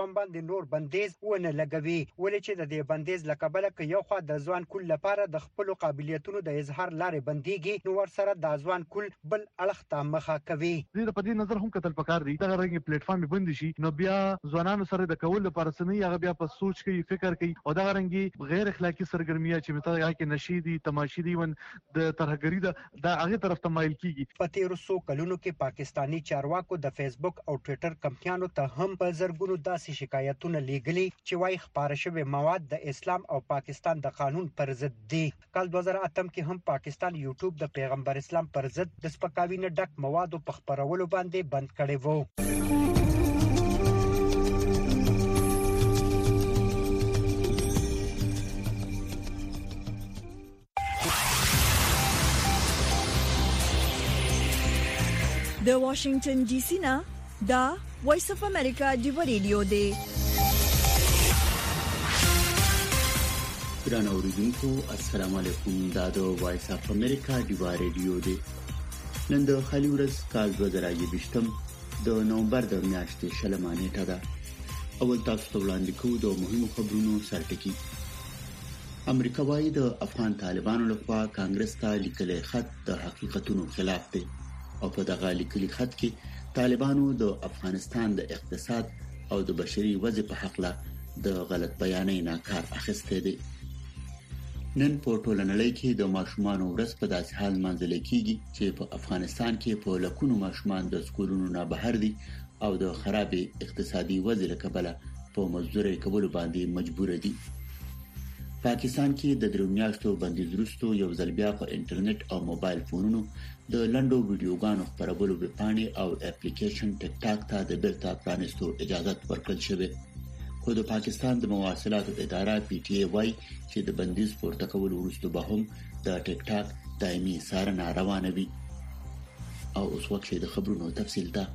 S: قوم باندې نور بندیز ونه لګوي ولې چې د دې بندیز لکبل ک یو خوا د ځوان کول لپاره د خپل قابلیتونو د اظهار لارې بنديږي نو ور سره د ځوان کول بل اړخ ته مخه کوي
T: د پدې نظر هم کتل پکار دی دا رنګ پلیټ فارم بند شي نو بیا ځوانانو سره د کول لپاره سنې هغه بیا په سوچ کوي فکر کوي او دا رنګي غیر اخلاقی سرګرمیه چې مته هغه کې نشي دي تماشې دي ون د ترهګری دا هغه طرف ته مایل کیږي
S: په تیر څو کلونو کې پاکستانی چارواکو د فیسبوک او ټوئیټر کمپنیانو ته هم په زرګونو داسې شکایتونه لیږلي چې وايي خبره شوی مواد د اسلام او پاکستان د قانون پر ضد دي کال 2008 کې هم پاکستان یوټیوب د پیغمبر اسلام پر ضد د سپکاوي نه ډک مواد په خبرولو باندې بند کړي وو
A: د واشنگټن ډي سي نه دا وایس اف امریکا ډیو ریډیو دی
B: ګران اوریدونکو السلام علیکم دا د وایس اف امریکا ډیو ریډیو دی نن د خالي ورځ کال 2020 د نومبر د میاشتې شلمه نیټه ده اول تاسو ته وړاندې کوو د مهمو خبرونو سرټکی امریکا وايي د افغان طالبانو لخوا کانګرس ته لیکل خط د حقیقتونو خلاف دی او په دغه لیکلي خط کې طالبانو د افغانستان د اقتصاد او د بشري وضع په حق له د غلط بیانې نه کار اخیسته دي نن په ټولنړۍ کې د ماشومان ورځ په داسې حال منځل کېږي چې په افغانستان کې په لکونو ماشومان د سکولونو نه بهر دي او د خراب اقتصادي وضع له کبله په مزدوري کول باندې مجبور دي پاکستان کې د درو میاشتو بندیز وروسته یو ځل بیا په انټرنیټ او موبایل فونونو د لنډو ویډیوګانو خبرولو وپاڼې او اپلیکیشن ټیک ټاک ته د بیرته پرانستو اجازه ورکړل شوې خو د پاکستان د مواصلاتو اداره پی ټی ای وايي چې د بندیز پورته کول وروسته به هم د ټیک ټاک دایمي څارنه روانه وي او اوس وخت د خبرونو تفصیل ته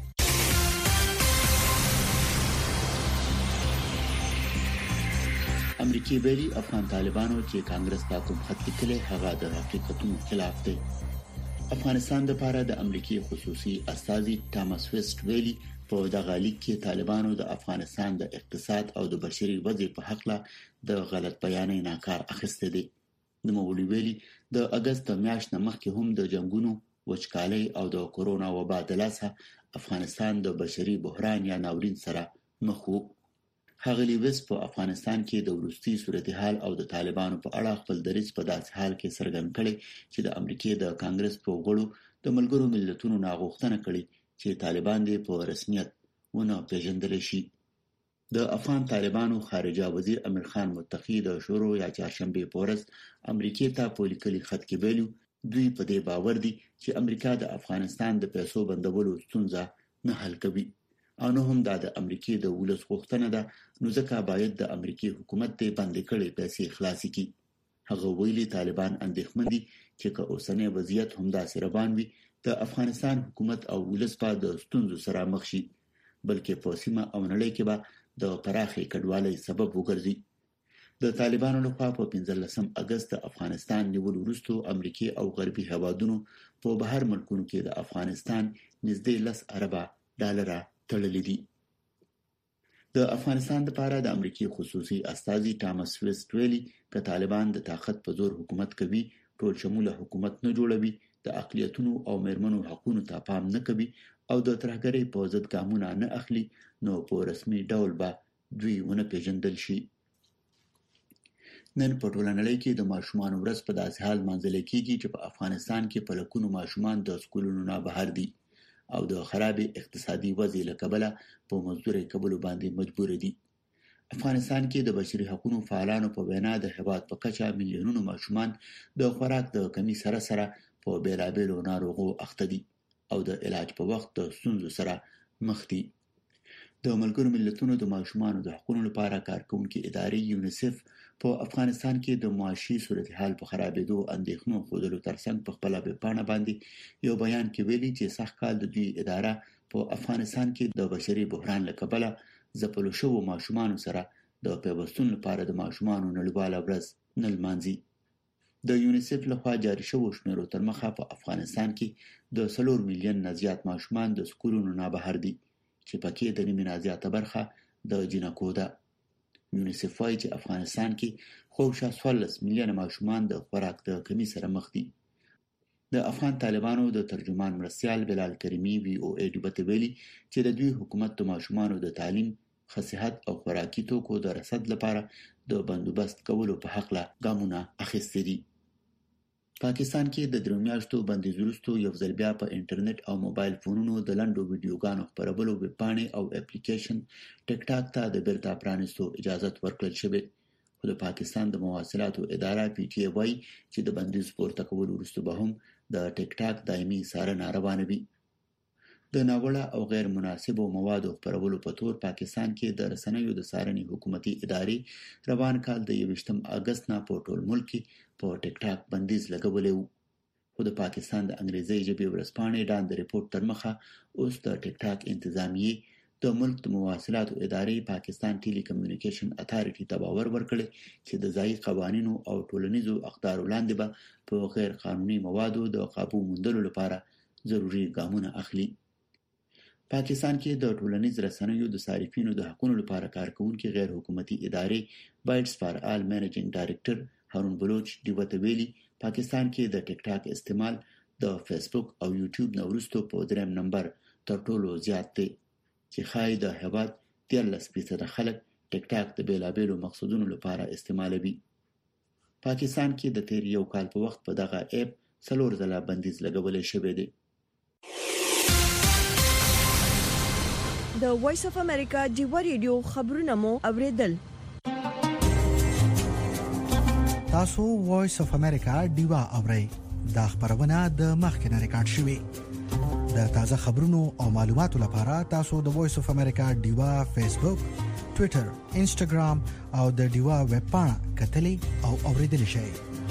B: امریکای ویلي افغان طالبانو چې کانګرس ته کوم خط لیکلی هغه د حقیقتونو خلاف دی افغانستان لپاره د امریکای خصوصي استازي تامس ویسټ ویلي په دغه لیک کې طالبانو د افغانستان د اقتصاد او د بشري وضع په حق له د غلط بیانې نه کار اخیسته دي نوموړي ویلي د اگست میاشتې مخکې هم د جنگونو وچکالۍ او د کورونا وبا د لاسه افغانستان د بشري بحران یا ناورین سره مخ وو هغه لیوس په افغانستان کې د وروستي صورتحال او د طالبانو په اړه خپل دریځ په داسې حال کې څرګند کړي چې د امریکای د کانګرس په غړو د ملګرو ملتونو ناغوښتنه کړي چې طالبان دې په رسمیت ونه پیژندل شي د افغان طالبانو خارجه وزیر امیر خان متقی د شورو یا چهارشنبه په ورځ امریکای ته په لیکلي خط کې ویلو دوی په دې باور دي چې امریکا د افغانستان د پیسو بندولو ستونزه نه حل کوي او نو هم د امریکای د ولس غوښتنه ده نو ځکه باید د امریکای حکومت ته بند کړي پیسې خلاصي کړي هغه ویلي طالبان اندېښمن دي چې که اوسنی وضعیت هم داسې روان وي د افغانستان حکومت او ولس په د ستونزو سره مخ شي بلکې په سیمه او نړۍ کې به د پراخې کډوالۍ سبب وګرځي د طالبانو لخوا په 15 اگست افغانستان نیول وروسته امریکای او غربي هوادونو په بهر ملکونو کې د افغانستان نږدې 10 ارب ډالر تړلې دي د افغانستان لپاره د امریکای خصوصي استازي تامس ویسټ ویلي چې طالبان د طاقت په زور حکومت کوي ټول شموله حکومت نه جوړوي د اقلیتونو او میرمنو حقوقو ته پام نه کوي او د ترهګرۍ په ضد ګامونه نه اخلي نو په رسمي ډول به دوی ونه پیژندل شي نن په ټولنړۍ کې د ماشومان ورځ په داسې حال منځل کېږي چې په افغانستان کې په لکونو ماشومان د سکولونو نه بهر دي او د خراب اقتصادي وضع له کبله په مزدوري کول باندې مجبور دي افغانستان کې د بشري حقوقو فعالانو په وینا د هیواد په کچه میلیونونو ماشومان د خوراک د کمی سره سره په بیلابیلو ناروغو اخته دي او د علاج په وخت د ستونزو سره مخ دي د ملګرو ملتونو د ماشومان د حقوقو لپاره کارکونکو ادارې یونیسف په افغانستان کې د معاشي صورتحال په خرابېدو اندېښنو خوده ترڅنګ په خپل ویبپاڼه باندې یو بیان کې ویلي چې سخت کال د دوی اداره په افغانستان کې د بشري بحران لکبله ځپلو شو ماشومان سره د پیوستون لپاره د ماشومان نړیواله ورځ نن مانځي د یونیسف لخوا جاری شوی شمیرو تر مخه په افغانستان کې د 3 میلیون نه زیات ماشومان د سکولونو نه بهر دي چې پکې د نیمه زیاته برخه د جنکو ده. یونیسف وايي چې افغانستان کې خوشا 14 میلیونه ماشومان د خوراک د کمی سره مخ دي. د افغان طالبانو د ترجمان مرسیال بلال کریمی VOA ډیبته ویلي چې د دوی حکومت د ماشومانو د تعلیم، صحت او خوراکي توکو د رسد لپاره د بندوبست کولو په حق لا ګامونه اخیستي دي. پاکستان کې د درو میاشتو بندیز وروسته یو ځل بیا په انټرنیټ او موبایل فونونو د لنډو ویډیوګانو خپرولو ویبپاڼې او اپلیکیشن ټیک ټاک ته د بیرته پرانیستو اجازه ورکړل شوې. خو د پاکستان د مواصلاتو اداره PTI وايي چې د بندیز پورته کولو وروسته به هم د ټیک ټاک دایمي څارنه روانه وي. د ناوړه او غیر مناسبو موادو خپرولو په تور پاکستان کې د رسنیو د څارنې حکومتي ادارې روان کال د 21 اگست نه په ټول ملک کې په ټیک ټاک بندیز لګولې وو. خو د پاکستان د انګریزي ژبې ورځپاڼې ډان د ریپورت تر مخه اوس د ټیک ټاک انتظامیه د ملک د مواصلاتو ادارې پاکستان ټیلی کمیونیکیشن اتارټي ته باور ورکړي چې د ځایي قوانینو او ټولنیزو اقدارو لاندې به په غیر قانوني موادو د قابو موندلو لپاره ضروري ګامونه اخلي. پاکستان کې د ټولنیز رسنیو د صارفینو د حقوقو لپاره کارکونکو غیر حکومتي ادارې بایټس فار آل منیجینګ ډایریکټر هارون بلوچ دیوته ویلي پاکستان کې د ټیک ټاک استعمال د فیسبوک او یوټیوب نو وروسته په دریم نمبر تر ټولو زیات دی چې خای د هواد 13% خلک ټیک ټاک د بیلابېلو مقصدونو لپاره استعمالوي. پاکستان کې د تیر یو کال په وخت په دغه اپ 4 ځله بندیز لګولې شوې دی.
A: د وایس اف امریکا ډیوا ریډیو خبرونه مو اوریدل.
C: تاسو وایس اف امریکا ډیوا اورئ. دا خبرونه د مخکنه ریکارډ شوې. د تازه خبرونو او معلوماتو لپاره تاسو د وایس اف امریکا ډیوا فیسبوک، ټوئیټر، انسټاګرام او د ډیوا ویب پاڼه کتلې او اوریدل شئ.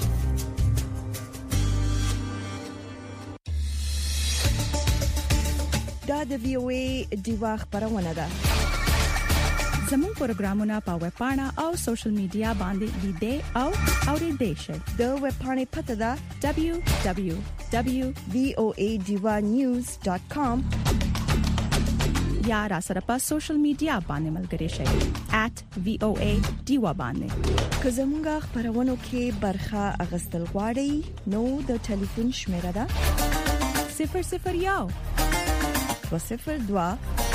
A: دا د VOA ډیوا خبرونه ده.
U: زموږ پروګرامونه په ویب پاڼه او سوشل میډیا باندې لیدئ او اوریدئ شئ.
A: د ویب پاڼې پته ده www.voanews.com
U: یا را سره په سوشل میډیا باندې ملګري شئ @VOA ډیوا باندې.
A: که زموږ خبرونه کې برخه اغستل غواړئ نو د ټلیفون شمیره ده
U: 001
A: 202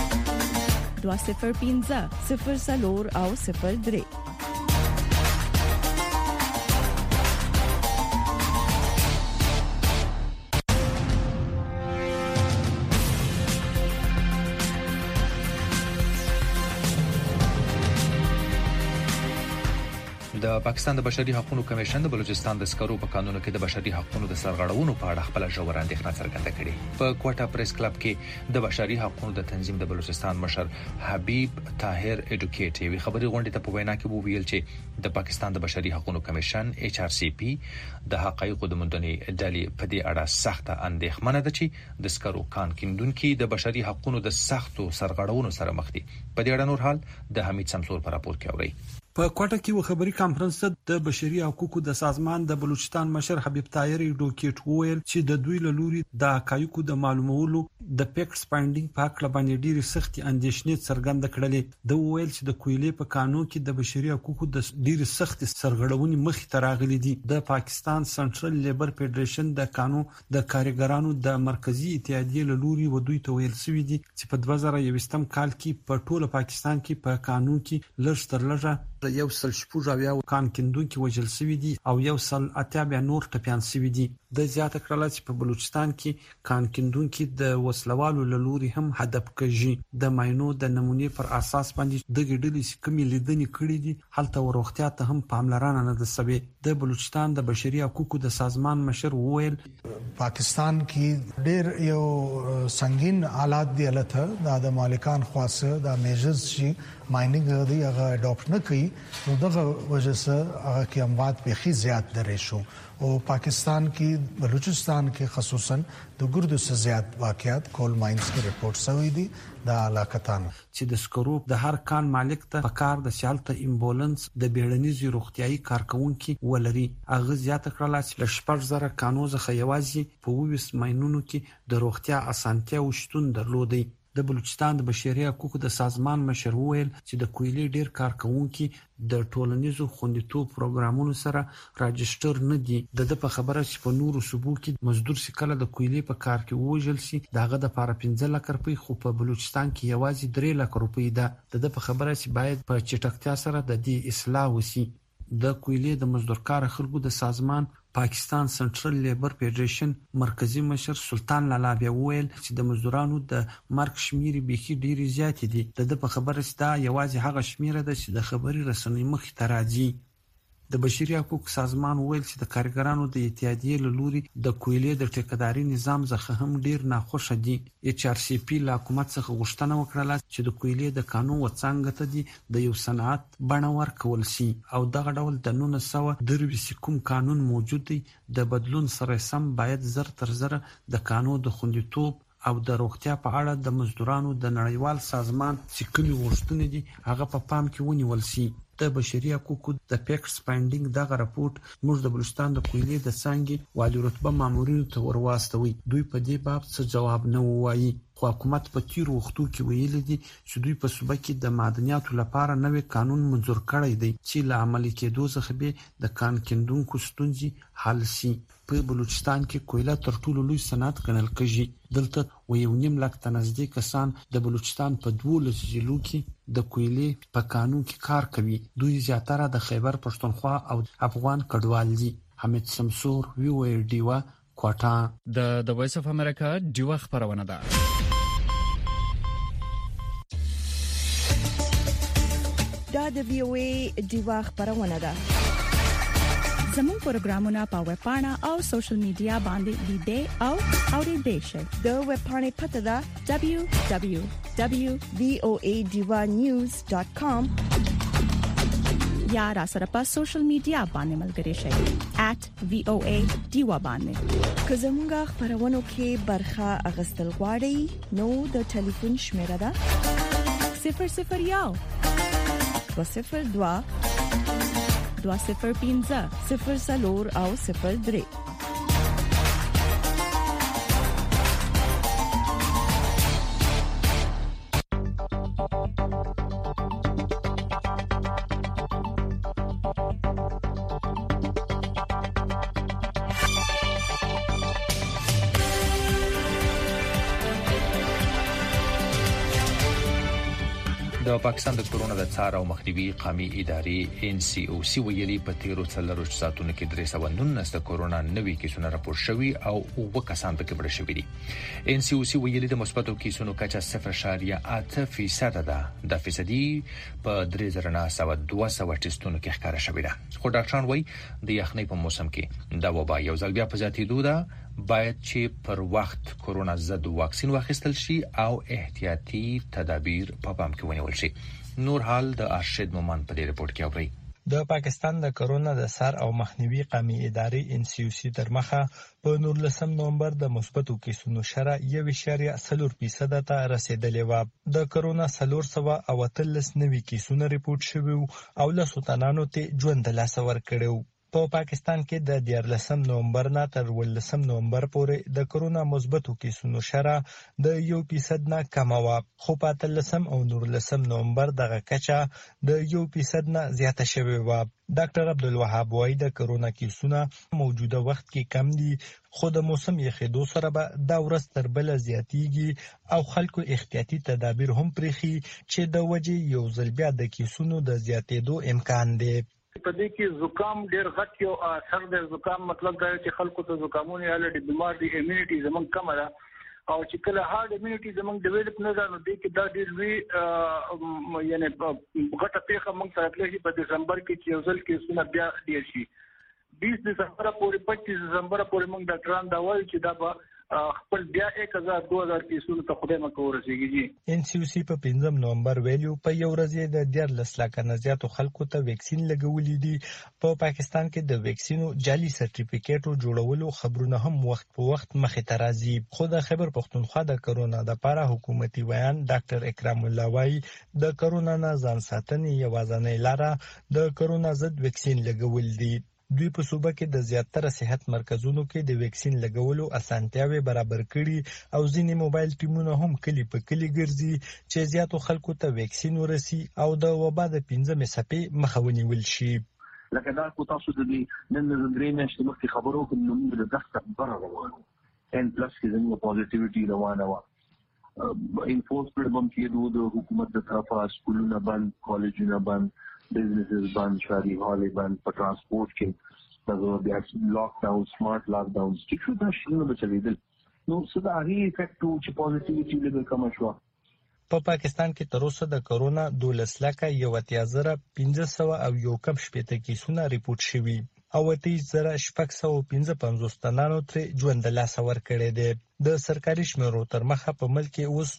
U: 205
A: 04 او 03.
D: د پاکستان د بشري حقوقو کمیشن د بلوچستان د سکرو په قانونو کې د بشري حقوقو د سرغړونو په اړه خپل ژور اندېښنه څرګنده کړې. په کوټا پریس کلب کې د بشري حقوقو د تنظیم د بلوچستان مشر حبیب طاهر اډوکیټ وی خبري غونډه ته په وینا کې وویل چې د پاکستان د بشري حقوقو کمیشن HRCP د حقایقو د موندنې ډلې په دې اړه سخت اندېښمنه ده چې د سکرو کان کیندونکو د بشري حقوقو د سختو سرغړونو سره مخ دي. په دې اړه نور حال د حمید سمسور پر راپور کې اوري.
V: په کوټه کې و خبري کانفرنس ته د بشري حقوقو د سازمان د بلوچستان مشر حبیب طاهر اډوکیټ وویل چې د دوی له لوري د حقایقو د معلومولو د پیکټس فایندینګ په اړه باندې ډېری سختي اندېښنې څرګنده کړلې. د وویل چې د کویلې په قانون کې د بشري حقوقو د ډېری سختي سرغړونې مخې ته راغلي دي. د پاکستان سنټرل لیبر فدریشن د قانون د کارګرانو د مرکزی اتحادیې له لوري و دوی ته ویل شوی دي چې په 2021 کال کې په ټوله پاکستان کې په قانون کې لږ تر لږه یو سل شپږاویا کان کیندونکو وجل شوی دي او یو سل اتیا نور ټپيان شوی دي. د زیاته کړل چې په بلوچستان کې کان کیندونکو د وسلوالو لوري هم هدف کړي. د ماینو د نمونې پر اساس باندې د ګډلې کمی لیدنې کړې دي. حالت ورختیا ته هم پاملرنه نه ده شوی. د بلوچستان د بشري حقوقو د سازمان مشر وویل
W: پاکستان کې ډېر یو سنگین حالات دی الته د مالکان خاصه د میجرز شي مایننګ دی هغه اډاپټ نه کوي نو دغه وجه سره هغه کې اموات به خي زیات درې شو او پاکستان کې بلوچستان کې خصوصا د ګردو څخه زیات واقعیت کول ماینز کې رپورټ شوی دي د علاقتان
V: چې د سکرو د هر کان مالک ته پکار د سیالته امبولانس د بیړنیزي روغتيایي کارکونکو ولري. اغه زیاته کړل چې لشپږ کانوزه خیوازي په 20 ماینونو کې د روغتیا اسانتیا وشتون درلودي. د بلوچستان د بشري حقوقو د سازمان مشر وویل چې د کویلې ډیر کارکونکي د ټولنیزو خوندیتوب پروګرامونو سره راجستر نه دي. د په خبره چې په نورو صوبو کې مزدور سکله د کویلې په کار کې وژل شي داغه د 15 لک روپۍ، خو په بلوچستان کې یوازې 3 لک روپۍ ده. د په خبره چې باید په چټکتیا سره د دې اصلاح وشي. د کویلې د مزدورکار خلکو د سازمان پاکستان سنټرل لیبر فدریشن مرکزی مشر سلطان لالا بیا وویل چې د مزدورانو د مرګ شمیرې بيخي ډېری زیات دي. د په خبره چې دا یوازې هغه شمیره ده چې د خبري رسنۍ مخې ته راځي. د بشري حقوقو سازمان ویل چې د کارګرانو د اتحادیې له لوري د کویلې د ټیکداري نظام څخه هم ډیر ناخوښه دي. HRCP له حکومت څخه غوښتنه وکړه چې د کویلې د قانون وڅنګه ته دي د یو صنعت بڼه ورکول شي او دغه ډول د 1923 کوم قانون موجود دی د بدلون سره سم باید زر تر زر د قانون د خوندیتوب او د روغتیا په اړه د مزدورانو د نړیوال سازمان چې کومي غوښتنې دي هغه په پام کې ونیول شي. د بشري حقوقو د پیکس فایندینګ دغه راپورټ موږ د بلوچستان د کویلې د څنګه والی رتبه مامورینو ته ورواستوي. دوی په دې باب څه جواب نه وایي، خو حکومت په تیر وختو کې ویل دي چې دوی په صوبه کې د معدنیاتو لپاره نوې قانون منظور کړی دی چې له عملي کېدو څخه به د کان کیندونکو ستونزې حل شي. په بلوچستان کې کویله تر ټولو لوی صنعت ګڼل کېږي. دلته 1.5 لک ته نږدې کسان د بلوچستان په 12 ضلعو کې د کویلې په قانون کې کار کوي. دوی زیاتره د خیبر پښتونخوا او افغان کډوال دي. حمید شمسور وی ډیوا کوټا.
J: د وایس اف امریکا ډیوا خبرونه ده.
A: دا د VOA ډیوا خبرونه ده.
U: زموږ پروګرامونه په ویب پاڼه او سوشل میډیا باندې لیدئ او اوریدئ شئ.
A: د ویب پاڼې پته ده www.voanews.com
U: یا را سره په سوشل میډیا باندې ملګري شئ @VOA ډیوا باندې.
A: که زموږ خبرونه کې برخه اغستل غواړئ نو د ټلیفون شمیره ده
U: 001
A: 202
U: 205
A: 0 او 03.
D: د پاکستان د کورونا د څار او مخنیوي قومي ادارې NCOC ویلي په تیرو 3 ساعتونو کې 319 د کورونا نوي کیسونه راپور شوي او 9 کسان پکې مړ شوي دي. NCOC ویلي د مثبتو کیسونو کچه 0.8% ده. د فیصدي په 3902 ټیسټونو کې ښکارا شوې ده. خو ډاکټران وایي د یخنۍ په موسم کې دا وبا یو ځل بیا په زیاتېدو ده. باید چې پر وخت کورونا ضد واکسین واخیستل شي او احتیاطي تدابیر په پام کې ونیول شي. نور حال د ارشد مومن په دې رپورت کې اوري.
E: د پاکستان د کورونا د سر او مخنیوي قومي ادارې NCOC تر مخه په 19 نومبر د مثبتو کیسونو شره 1.4% ته رسیدلې و. د کورونا 313 نوي کیسونه ریپورت شوي او له سلطانانو ته ژوند لاس ور کړو. په پاکستان کې د 14 نومبر نه تر 18 نومبر پورې د کورونا مثبتو کیسونو شره د 1% نه کم و، خو په 13 او 19 نومبر دغه کچه د 1% نه زیاته شوې و. ډاکټر عبدالوهاب وایي د کورونا کیسونه موجوده وخت کې کم دي، خو د موسم یخېدو سره به دا ورځ تر بل زیاتیږي او خلکو احتیاطي تدابیر هم پرېخي چې د وجې یو ځل بیا د کیسونو د زیاتېدو امکان دی.
G: په دې کې زکام ډېر غټ یو اثر دی. زکام مطلب دا چې خلکو ته زکامونه یا د بیمار دی ایمونټي زمونږ کم ده او چې کله هارد ایمونټي زمونږ ډیولپ نه ده نو دې کې دا ډېر وی یعنی غټه پیښه موږ سره تللی په دسمبر کې چې یو ځل کیسونه بیا ډېر شي. 20 دسمبر پورې 25 دسمبر پورې موږ ډاکټران دا وایي چې دا به خپل بیا 1000-2000 کیسونو ته خدای مکو ورسیږي.
E: NCOC په 15 نومبر ویلو په یو ورځ د 14 لک نه زیاتو خلکو ته ویکسین لګولې دي. په پاکستان کې د ویکسینو جعلي سرټیفیکیټو جوړولو خبرونه هم وخت په وخت مخې ته راځي. خو د خیبر پښتونخوا د کورونا د لپاره حکومتي بیان ډاکټر اکرام الله وایي د کورونا نه ځان ساتنې یوازینۍ لاره د کورونا ضد ویکسین لګول دي. دوی په صوبه کې د زیاتره صحت مرکزونو کې د ویکسین لګولو اسانتیاوي برابر کړي او ځینې موبایل ټیمونه هم کلی په کلی ګرځي چې زیاتو خلکو ته ویکسین ورسي او د وبا د 15 څپې مخه ونیول شي.
F: لکه دا کو تاسو د دې نن د درې میاشتې مخکې خبرو کوم نو موږ د دفتر بره روانو ان پلس کې زموږ پوزټیویټي روانه و انفورسمنت هم کې د حکومت د طرفه سکولونه بند کالجونه بند بزنسز بند شاري هالي بند په ترانسپورت کې دغه بیا لاک ډاون سمارټ لاک ډاون چې دا شنو بچیدل نو څه دا هغه افیکټ چې پوزټیویټي لږه کم شو.
E: په پاکستان کې تر اوسه د کرونا 12,15,511 کیسونه ریپورت شوي او 30,655 تنانو تر ژوند له لاسه ورکړي دي. د سرکاري شمیرو تر مخه په ملک کې اوس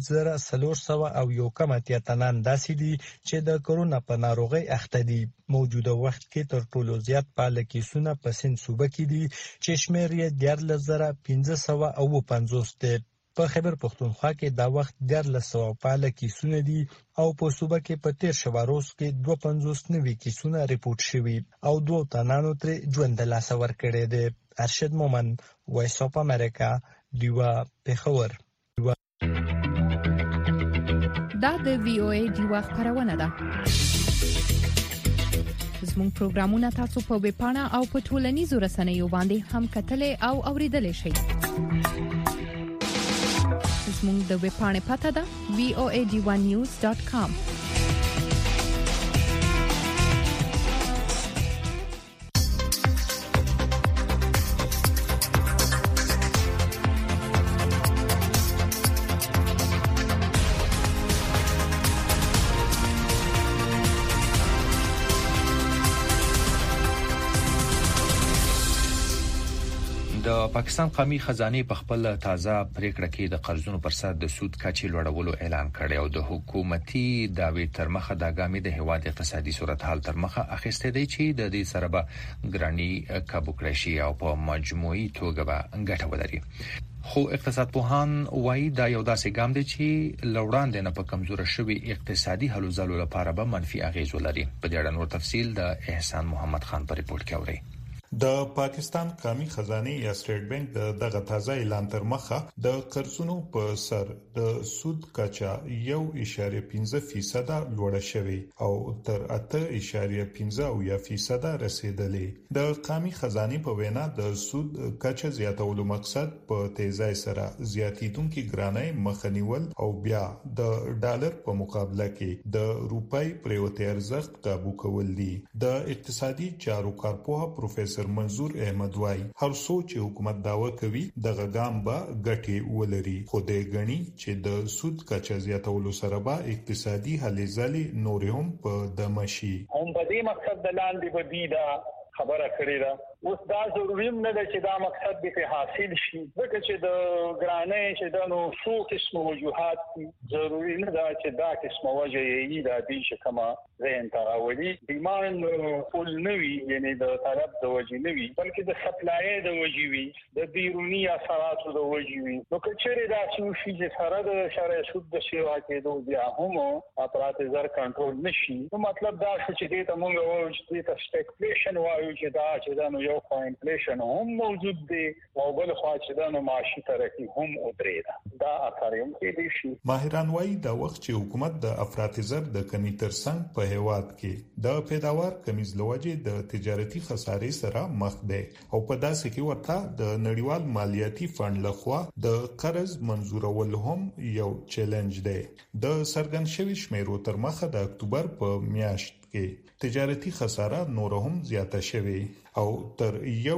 E: 2,401 تنان داسې دي چې د کرونا په ناروغي اخته دي. موجوده وخت کې تر ټولو زیات پاله کیسونه په سند صوبه کې دي چې شمیر یې 14,550 دي. په خیبر پختونخوا کې دا وخت 1400 پاله کیسونه دي او په صوبه کې په تیر شواروز کې 250 نوي کیسونه ریپورت شوي او 2 تنانو تر ژوند له لاسه ورکړي دي. ارشد مومن، وایس اف امریکا، دیوا پیښور.
U: دا د وی او ای دیوا خبرونه ده. زموږ پروګرامونه تاسو په ویب پاڼه او په ټولنیزو رسنیو باندې هم کتلای او اوریدلای شئ. زموږ د ویب پاڼې پته ده voad1news.com.
D: د پاکستان قومي خزانه په خپل تازه پریکړه کې د قرضونو پر سر د سود کچې لوړولو اعلان کړی او د حکومتي داوی تر مخه د ګامې د هواد اقتصادي صورتحال تر مخه اخیسته دی چې د دې سره به ګرانی کابو کړی شي او په مجموعي توګه به ګټه ولري. خو اقتصاد پوهان وایي دا یو داسې ګام دی چې لوړاندې نه په کمزوره شوی اقتصادي هلو ځلو لپاره به منفي اغیز ولري. په دې اړه نور تفصیل د احسان محمد خان په ریپورت کې اوري.
H: د پاکستان قومي خزانه یا سټیټ بانک دغه تازه اعلان تر مخه د قرضونو په سر د سود کچا 1.15% لوړه شوې او تر 8.15% رسیدلې. د قومي خزانه په وینا د سود کچا زیاتولو مقصد په تیزی سره زیاتیدونکو ګرانۍ مخنیول او بیا د ډالر په مقابله کې د روپۍ پریوتي ارزښت قابو کول دي. د اقتصادي چارو کارپوه پروفیسور منظور احمد وای هر سوچ حکومت داوا کوي د غام با ګټي ولري خو د غني چې د سود کچا زیاتولو سره به اقتصادي هلې ځلې نور هم په دمشي
G: هم په دې مقصد د لاندې بدیدا خبره کړې ده. اوس دا ضروري نه ده چې دا مقصد به حاصل شي ځکه چې د ګرانۍ چې د نو څو قسم وجوهات ضروري نه ده چې دا قسم وجه یې د دې چې کما زین تراولي ډیماند فول نوي یعنی د طلب د وجې نوي بلکې د سپلای د وجې وي د بیرونی اثرات د وجې وي. نو کچېره دا چې سره د شرع سود د شیوا کې د بیا هم اپرات زر کنټرول نشي. نو مطلب دا چې دې ته موږ وایو چې د سپیکولیشن وایو چې دا چې دا نو یو انفلیشن هم موجود دی او بل خو چې دا نو معاشي ترقی هم ودرېده. دا اثر هم کې دي شي.
H: ماهران وایي دا وخت چې حکومت د افراط زر د کمی ترڅنګ په هیواد کې د پیداوار کمیز لوجه د تجارتي خسارې سره مخ دی او په داسې کې ورته د نړیوال مالیاتي فند لخوا د قرض منزورول هم یو چیلنج دی. د سرګن شوی شمیرو تر مخه د اکتوبر په میاشت کې تجارتي خساره نور هم زیاته شوه او تر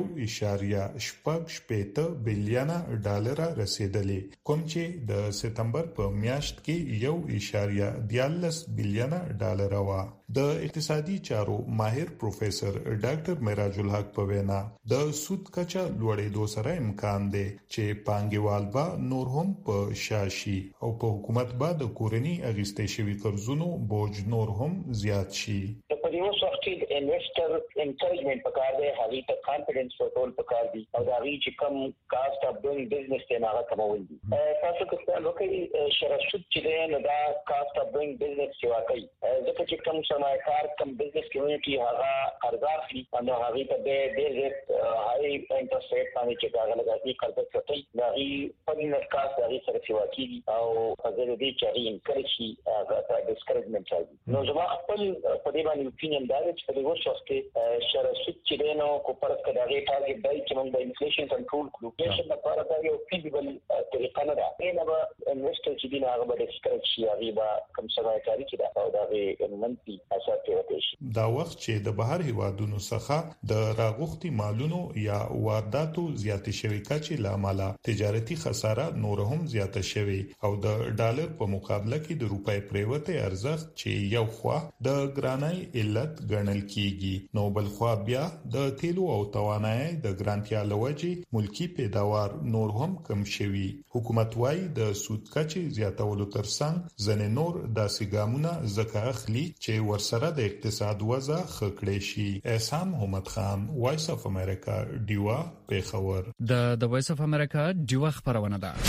H: 1.8 بلین ډالر رسیدلې کوم چې د سپتمبر په میاشت کې 1.14 بلین ډالر و. د اقتصادي چارو ماهر پروفیسور ډاکټر معراج الحق په وینا د سود کچا لوړېدو سره امکان دی چې پانګوال به نور هم په شاشي او په حکومت به د کورنۍ اغیستې شوی قرضونو بوج نور هم زیات شي.
G: په دې وخت
I: کې انویسټر انکریجمنت پکار دی، هغه ته کانفیډنس ورکول پکار دی او دا هغه چې کم کاست اف ډوینګ بزنس ته هغه کمول دي. تاسو که څه وکړئ شرشت چې دی نو دا کاست اف ډوینګ بزنس چې واقعي ځکه چې کم سرمایه‌کار کم بزنس کمیونټي هغه قرض اخلي نو هغه ته ډېر هاي انټرست ریټ باندې چې هغه لګي قرض کوي دا هی په دې کاست هغه سره چې واقعي او هغه دې چې هغه انکریج شي هغه ډیسکریجمنت کوي. نو زما خپل په دې باندې اوپینین دا چې په دې وشو کې شرشت چې دی نو کو پرس کړه هغه ټارګټ دی چې موږ د انفلیشن کنټرول کړو. انفلیشن لپاره دا یو فیزیبل طریقه نه ده. نه به انویسټر چې دی هغه به ډیسکریج شي، هغه به کم سرمایه‌کاري چې دا او دا منفي اثر کوي.
H: دا وخت چې د بهر هیوادونو څخه د راغوختي مالونو یا وارداتو زیاتې شوې کچې لامل تجارتي خساره نور هم زیاته شوې او د ډالر په مقابله کې د روپۍ پریوته ارزښت چې یو خوا د ګرانۍ علت ګڼل کیږي نو بل خوا بیا د تیلو او توانایي د ګرانتیا لوجې ملکی پیداوار نور هم کم شوی. حکومت وايي د سود کچې زیاتولو ترڅنګ ځنې نور داسې ګامونه زکه اخلي چې ورسره د اقتصاد وضع خکړې شي. احسان محمد خان، وایس اف امریکا، ډیوا، پیښور.
J: د وایس اف امریکا ډیوا خبرونه ده.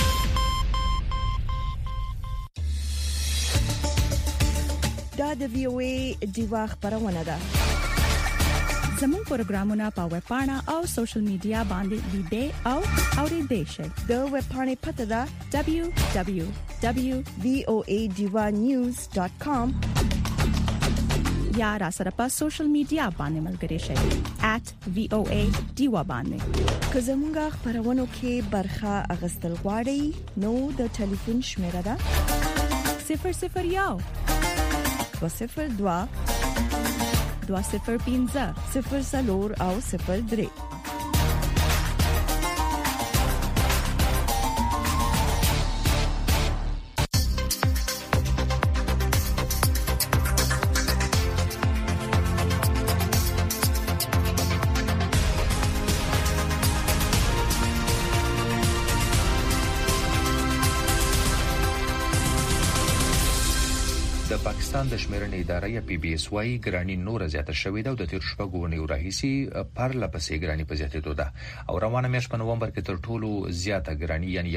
A: دا د وی او ای ډیوا خبرونه ده.
U: زموږ پروګرامونه په ویب پاڼه او سوشل میډیا باندې لیدئ او اوریدئ شئ.
A: د ویب پاڼې پته ده www.voanews.com
U: یا را سره په سوشل میډیا باندې ملګري شئ @voa diva باندې.
A: که زموږ خبرونو کې برخه اغستل غواړئ نو د ټلیفون شمیره ده
U: 001
A: 202
U: 205
A: 0 او 03.
D: پاکستان د شمیرنې ادارې یا پی بي اس وايي ګرانی نور زیاته شوې ده او د تیر شپږو نیو راهیسي پر لپسې ګرانی په زیاتېدو ده او روانه میاشت په نومبر کې تر ټولو زیاته ګرانی یعنی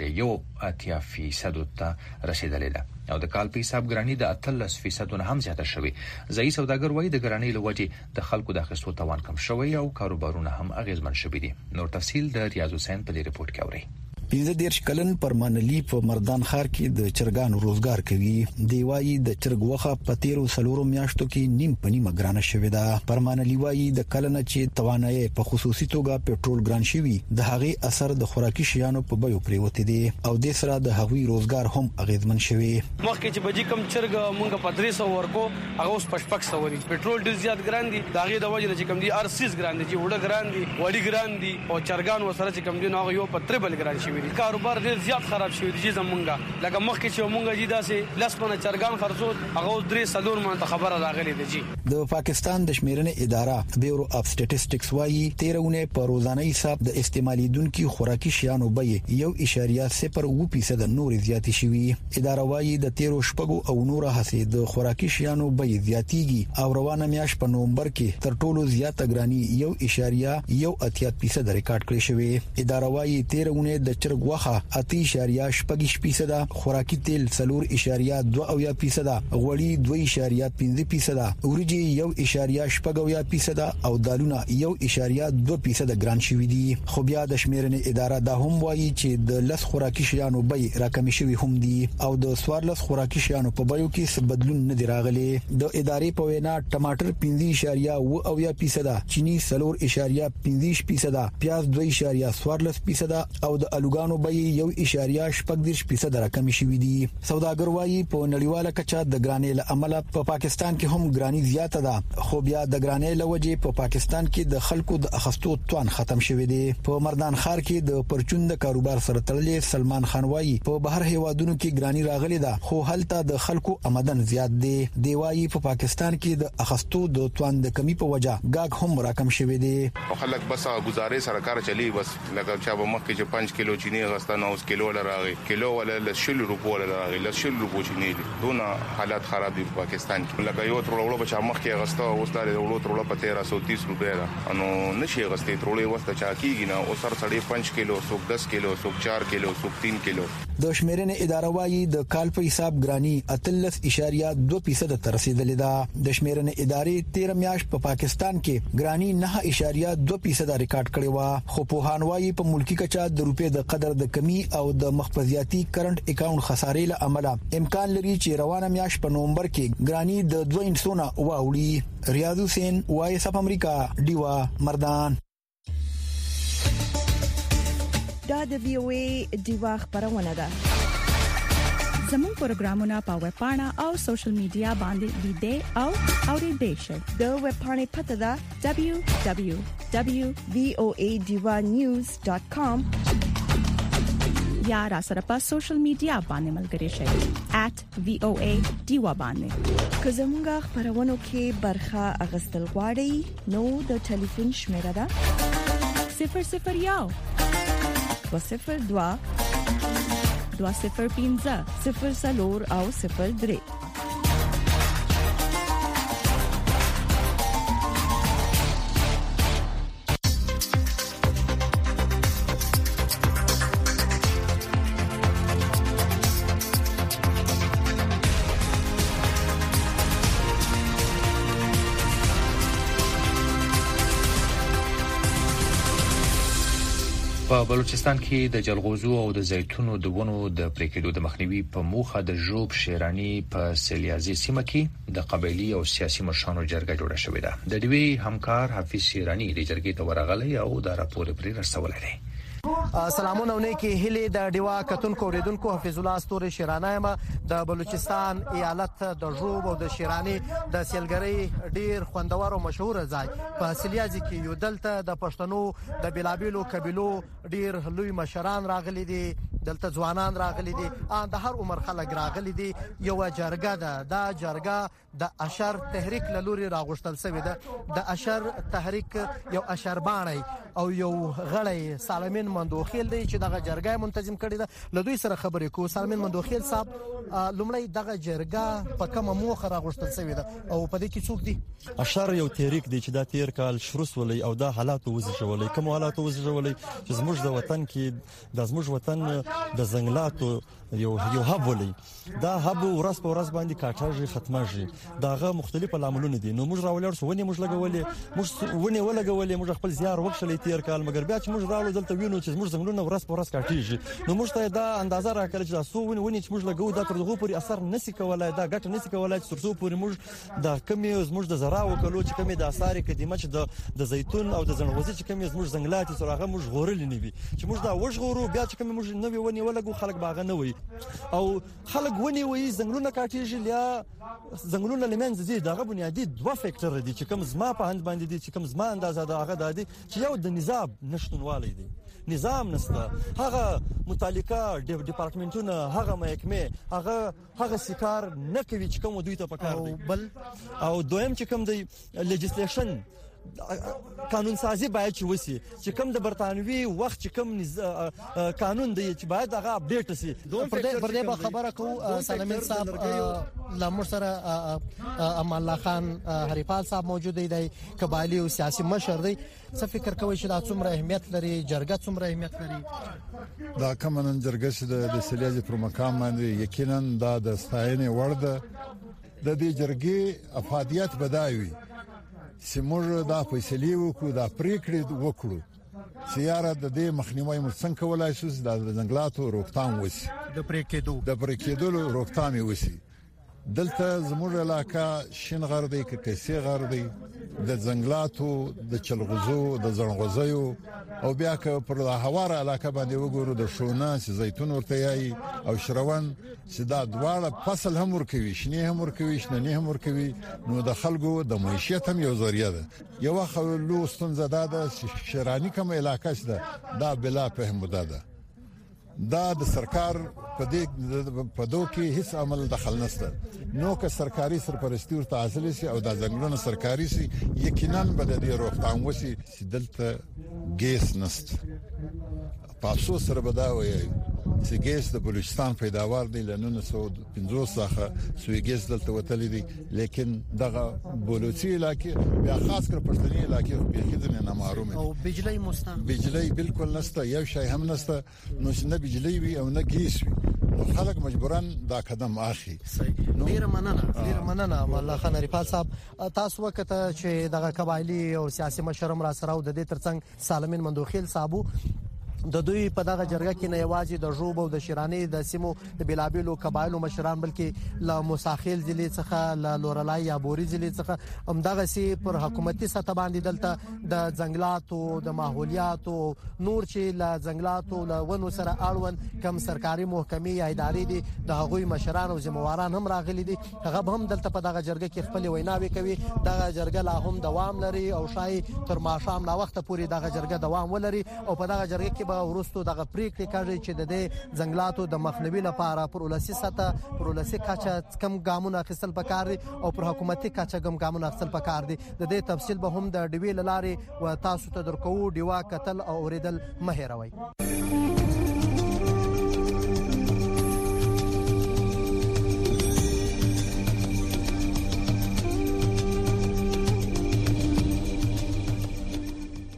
D: 1.1% ته رسیدلې ده او د کال په حساب ګرانی د 13% هم زیاته شوې. ځای سوداګر وايي د ګرانی لوجې د خلکو د اخیستو توان کم شوی او کاروبارونه هم اغیزمن شوي دي. نور تفصیل د ریاض حسین په دې رپورت کې اورئ.
K: 15 کلن پرمانلی په مردان خار کې د چرګانو روزګار کوي. دی وايي د چرګ وخه په 13 میاشتو کې نیم پنیمه ګرانه شوې ده. پرمانلی وايي د کلنه چې توانایي په خصوصي توګه پېټرول ګران شوی د هغه اثر د خوراکي شیانو په بیو پریوته دي او د سره د هغوی روزګار هم اغیزمن شوی.
M: مخکې چې بجې کم چرګ مونږ په 300 ورکو هغه اوس پښپک سوري. پېټرول ډیر زیات ګران دي. دا غي د وجه چې کم دي ارسیس ګران دي چې وړه ګران دي وړي ګران دي او چرګان وسره چې کم دي نو یو په تربل ګران شوی دي. کاروبار ډیر زیات خراب شوی دي زمونږه لکه مخکې چې مونږه جی داسې لسمنه چرګان خرڅو هغه 3 منته خبره راغلي دي.
K: د پاکستان د شمیرنې اداره بیورو اف سټټیسټکس وايي 13 په روزانه حساب د استعمالیدونکو خوراکي شیانو بیه 1.0% نور زیات شوی. اداره وايي د 13 شپږو او نور هڅې د خوراکي شیانو بیه زیاتیږي او روانه میاشت په نومبر کې تر ټولو زیاته ګرانی 1.1% ریکارډ کړی شوی. اداره وايي 13 د چرګ وخه 8.8% خوراکي تیل 4.2%، غوړي 2.5%، وريجي 1.8% او دالونه 1.2% ګران شوي دي. خو بیا د شمیرنې اداره دا هم وایي چې د لس خوراکي شیانو بیې راکمې شوي هم دي او د 14 خوراکي شیانو په بیو کې څه بدلون نه دی راغلی. د ادارې په وینا ټماټر 5.8%، چینی 4.5%، پیاز 2.14% او د الوګانو بیې 1.8% راکمې شوې دي. سوداګر وايي په نړیواله کچه د ګرانۍ له امله په پاکستان کې هم ګرانۍ زیاته ده، خو بیا د ګرانۍ لوجې په پاکستان کې د خلکو د اخستو توان ختم شوی دی. په مردان خار کې د پرچون د کاروبار سره تړلې سلمان خان وايي په بهر هیوادونو کې ګرانۍ راغلي ده خو هلته د خلکو آمدن زیات دی. دی وايي په پاکستان کې د اخستو د توان د کمی په وجه گاګ هم راکم شوی دی.
X: خلک بس گزارې سره کار چلی بس لکه چې په مخ کې 5 کیلو چینی غستانه اوس کیلو لراغي کیلو ولا لشل روپو لراغي لشل روپو چینی دونه حالات خراب دي په پاکستان کې. لکه یو ترولو بچا مخ مخکې غستا اوس د وړو ترولو په 1330 روپیا ده نو نشي غستې ترولې وسته چا کیږي نه او سر سړی 5 کیلو سوق 10 کیلو سوق 4 کیلو سوق 3 کیلو
K: د شمیرنې اداره وايي د کال په حساب ګرانی 13.2% تر رسیدلې ده د شمیرنې ادارې 13 میاشت په پاکستان کې ګرانی 9.2% ریکارډ کړی و خو په هانوای په ملکی کچا د روپې د قدر د کمی او د مخفضیاتی کرنٹ اکاونټ خسارې له امله امکان لري چې روانه میاشت په نومبر کې ګرانی د 2 واوړي ریاض حسین وایس اف امریکا دیوا مردان
A: دا د وی او ای دیوا خبرونه ده
U: زموږ پروګرامونه په ویب پاڼه او سوشل میډیا باندې لیدئ او اوریدئ شئ
A: د ویب پاڼې پته ده www.voanews.com
U: یا را سره په سوشل میډیا باندې ملګري شئ @voa دیوا باندې
A: که زموږ خبرونه کې برخه اغستل غواړئ نو د ټلیفون شمیره ده 001 202 205 00 او 03
D: په بلوچستان کې د جلغوزو او د زیتونو د ونو د پریکېدو د مخنیوي په موخه د ژوب شیرانی په سلیازي سیمه کې د قبایلی او سیاسي مشرانو جرګه جوړه شوې ده د دوی همکار حفیظ شیرانی د جرګې ته ورغلی او د راپور پرې رسولای دی
L: سلامونه ونه کې هلي د ډیوا کتونکو اوریدونکو حفیظ الله استوري شیرانه ما د بلوچستان ایالت د ژوب او د شیرانی د سیلګری ډیر خوندور او مشهور ځای په سلیازي کې یو دلته د پښتنو د بلابلو قبيلو ډیر لوی مشران راغلي دي دلته ځوانان راغلي دي د هر عمر خلک راغلي دي یو جرګه ده د جرګه د اشر تحریک لوري راغشتل شوی ده د اشر تحریک یو اشربانی او یو غړی سالمین مندوخیل دی چې دغه جرګه منتظم کړی ده لدوی سره خبرې کو سالمین مندوخیل صاحب لومړی دغه جرګه په کومه موخه راغشتل شوی ده او په دې کې څوک دي
N: اشر یو تحریک دی چې دا تیر کال شروع ولې او دا حالات وزښولې کوم حالات وزښولې چې زموږ د وطن کې د زموږ وطن د زنګلاتو یو هب ولې دا هب ورځ په ورځ باندې کاټاږي ختمه داغه مختلف لاملونه دي نو موږ راولر سو ونی موږ لګولې موږ ونی ولګولې موږ خپل زیار وکړلې تیر کال مګر بیا چې موږ راولو دلته وینو چې موږ زنګلونه ورځ په ورځ کاټیږي نو موږ ته دا اندازه راکړل چې تاسو ونی چې موږ لګو دا تر دغه پورې اثر نسی کولای دا ګټه نسی کولای چې ترڅو پورې موږ د کمی موږ د زرا وکړو چې کمی د اثار قدیمه چې د زیتون او د زنغوزي چې کمی موږ زنګلات سره موږ غورل نه وي چې موږ دا وژغورو بیا چې کمی موږ نوې ونی ولګو خلک باغ نه وي او خلک ونی وي زنګلونه کاټیږي یا زنګلونه لمنځ دي دغه بنیادی دوه فیکټر دي چې کوم زما په هند باندې دي چې کوم زما اندازه ده هغه د دي چې یو د نظام نشټونوالي دي نظام نسته هغه متعلقه ډپارټمنټونه هغه محکمه هغه سکار نه کوي چې کوم دوی ته پکار دي بل او دویم چې کوم دی لیجسلیشن قانون سازي باید چې وسی چې کوم د برتانوي وخت چې کوم قانون دی چې باید هغه اپډیټ شي
L: پر دې به خبره کو سلامین صاحب لامور سره امان الله خان هریپال صاحب موجود دی قبایلی او سیاسي مشر دی څه فکر کوي چې دا څومره اهمیت لري جرګه څومره اهمیت لري
O: دا کومن جرګه چې د سلیاجي پر مقام باندې یقینا دا د ستاینې وړ ده د دې جرګې افادیت بدایوي سیمور دا فیصله وکړو دا پریکړه وکړو سیاره د دې مخنیوي مرڅن کولای شو د زنګلاتو روکتام وسی د پریکېدو روکتام وسی دلته زموږ علاقه شینغر دی کیسه غر دی د زنګلاتو د چلغوزو د زنغوزیو او بیا که پر هواره علاقه باندې وګورو د شونه زیتون ورته یای او شروان چې دا دواړه فصل هم ورکوي شنه هم ورکوي شنه هم ورکوي نو د خلکو د معیشت هم یو ذریعہ ده یو خللو ستونزه ده شیرانی کوم علاقه ده دا بلا فهم ده دا د سرکار په دې په دوه کې هیڅ عمل دخل نشته نو که سرکاري سرپرستی ورته حاصل شي او د زنګلونو سرکاري شي یقینا به د دې روغتون وسی چې دلته ګیس نشته پاسو سره بداوي چې ګیس د بلوچستان پیداوار دی ل 1950 څخه سوی ګیس دلته وتلی دی لیکن دغه بلوچي علاقې بیا خاص کر پښتني علاقې به کېدنه نه معلومه
L: او بجلی مستا
O: بجلی بالکل نشته یو شی هم نشته نو نه بجلی وي او نه ګیس وي خلک مجبوران دا قدم اخلي
L: ډیر مننه الله خان ریفات صاحب تاسو وخت چې دغه قبایلی او سیاسي مشرم را سره او د دې ترڅنګ سالمین مندوخیل صاحب د دوی په دغه جرګه کې نه یوازې د ژوب او د شیرانی د سیمو د بلابلو قبایلو مشران بلکې لا مساخیل ضلع څخه لا لورلای یا بوري ضلع څخه همدغه سي پر حکومتي سطح باندې دلته د ځنګلاتو د ماحولیاتو نور چې لا ځنګلاتو لا ونو سره اړوند کم سرکاري محکمې یا ادارې دي د هغوی مشران او ذمہواران هم راغلي دي هغه هم دلته په دغه جرګه کې خپل ویناوي کوي دغه جرګه لا هم دوام لري او شای تر ماښام لا وخت پورې دغه جرګه دوام ولري او په دغه جرګه کې ورستو دغه پریکړې کوي چې د دې ځنګلاتو د مخنیوي لپاره پر ولسی سطح پر ولسی کچه کم ګامونه اخیستل پکار دي او پر حکومتي کچه کم ګامونه اخیستل پکار دي د دې تفصیل به هم د ډیوی لارې و تاسو ته درکو ډیوا قتل او اوریدل مهیروي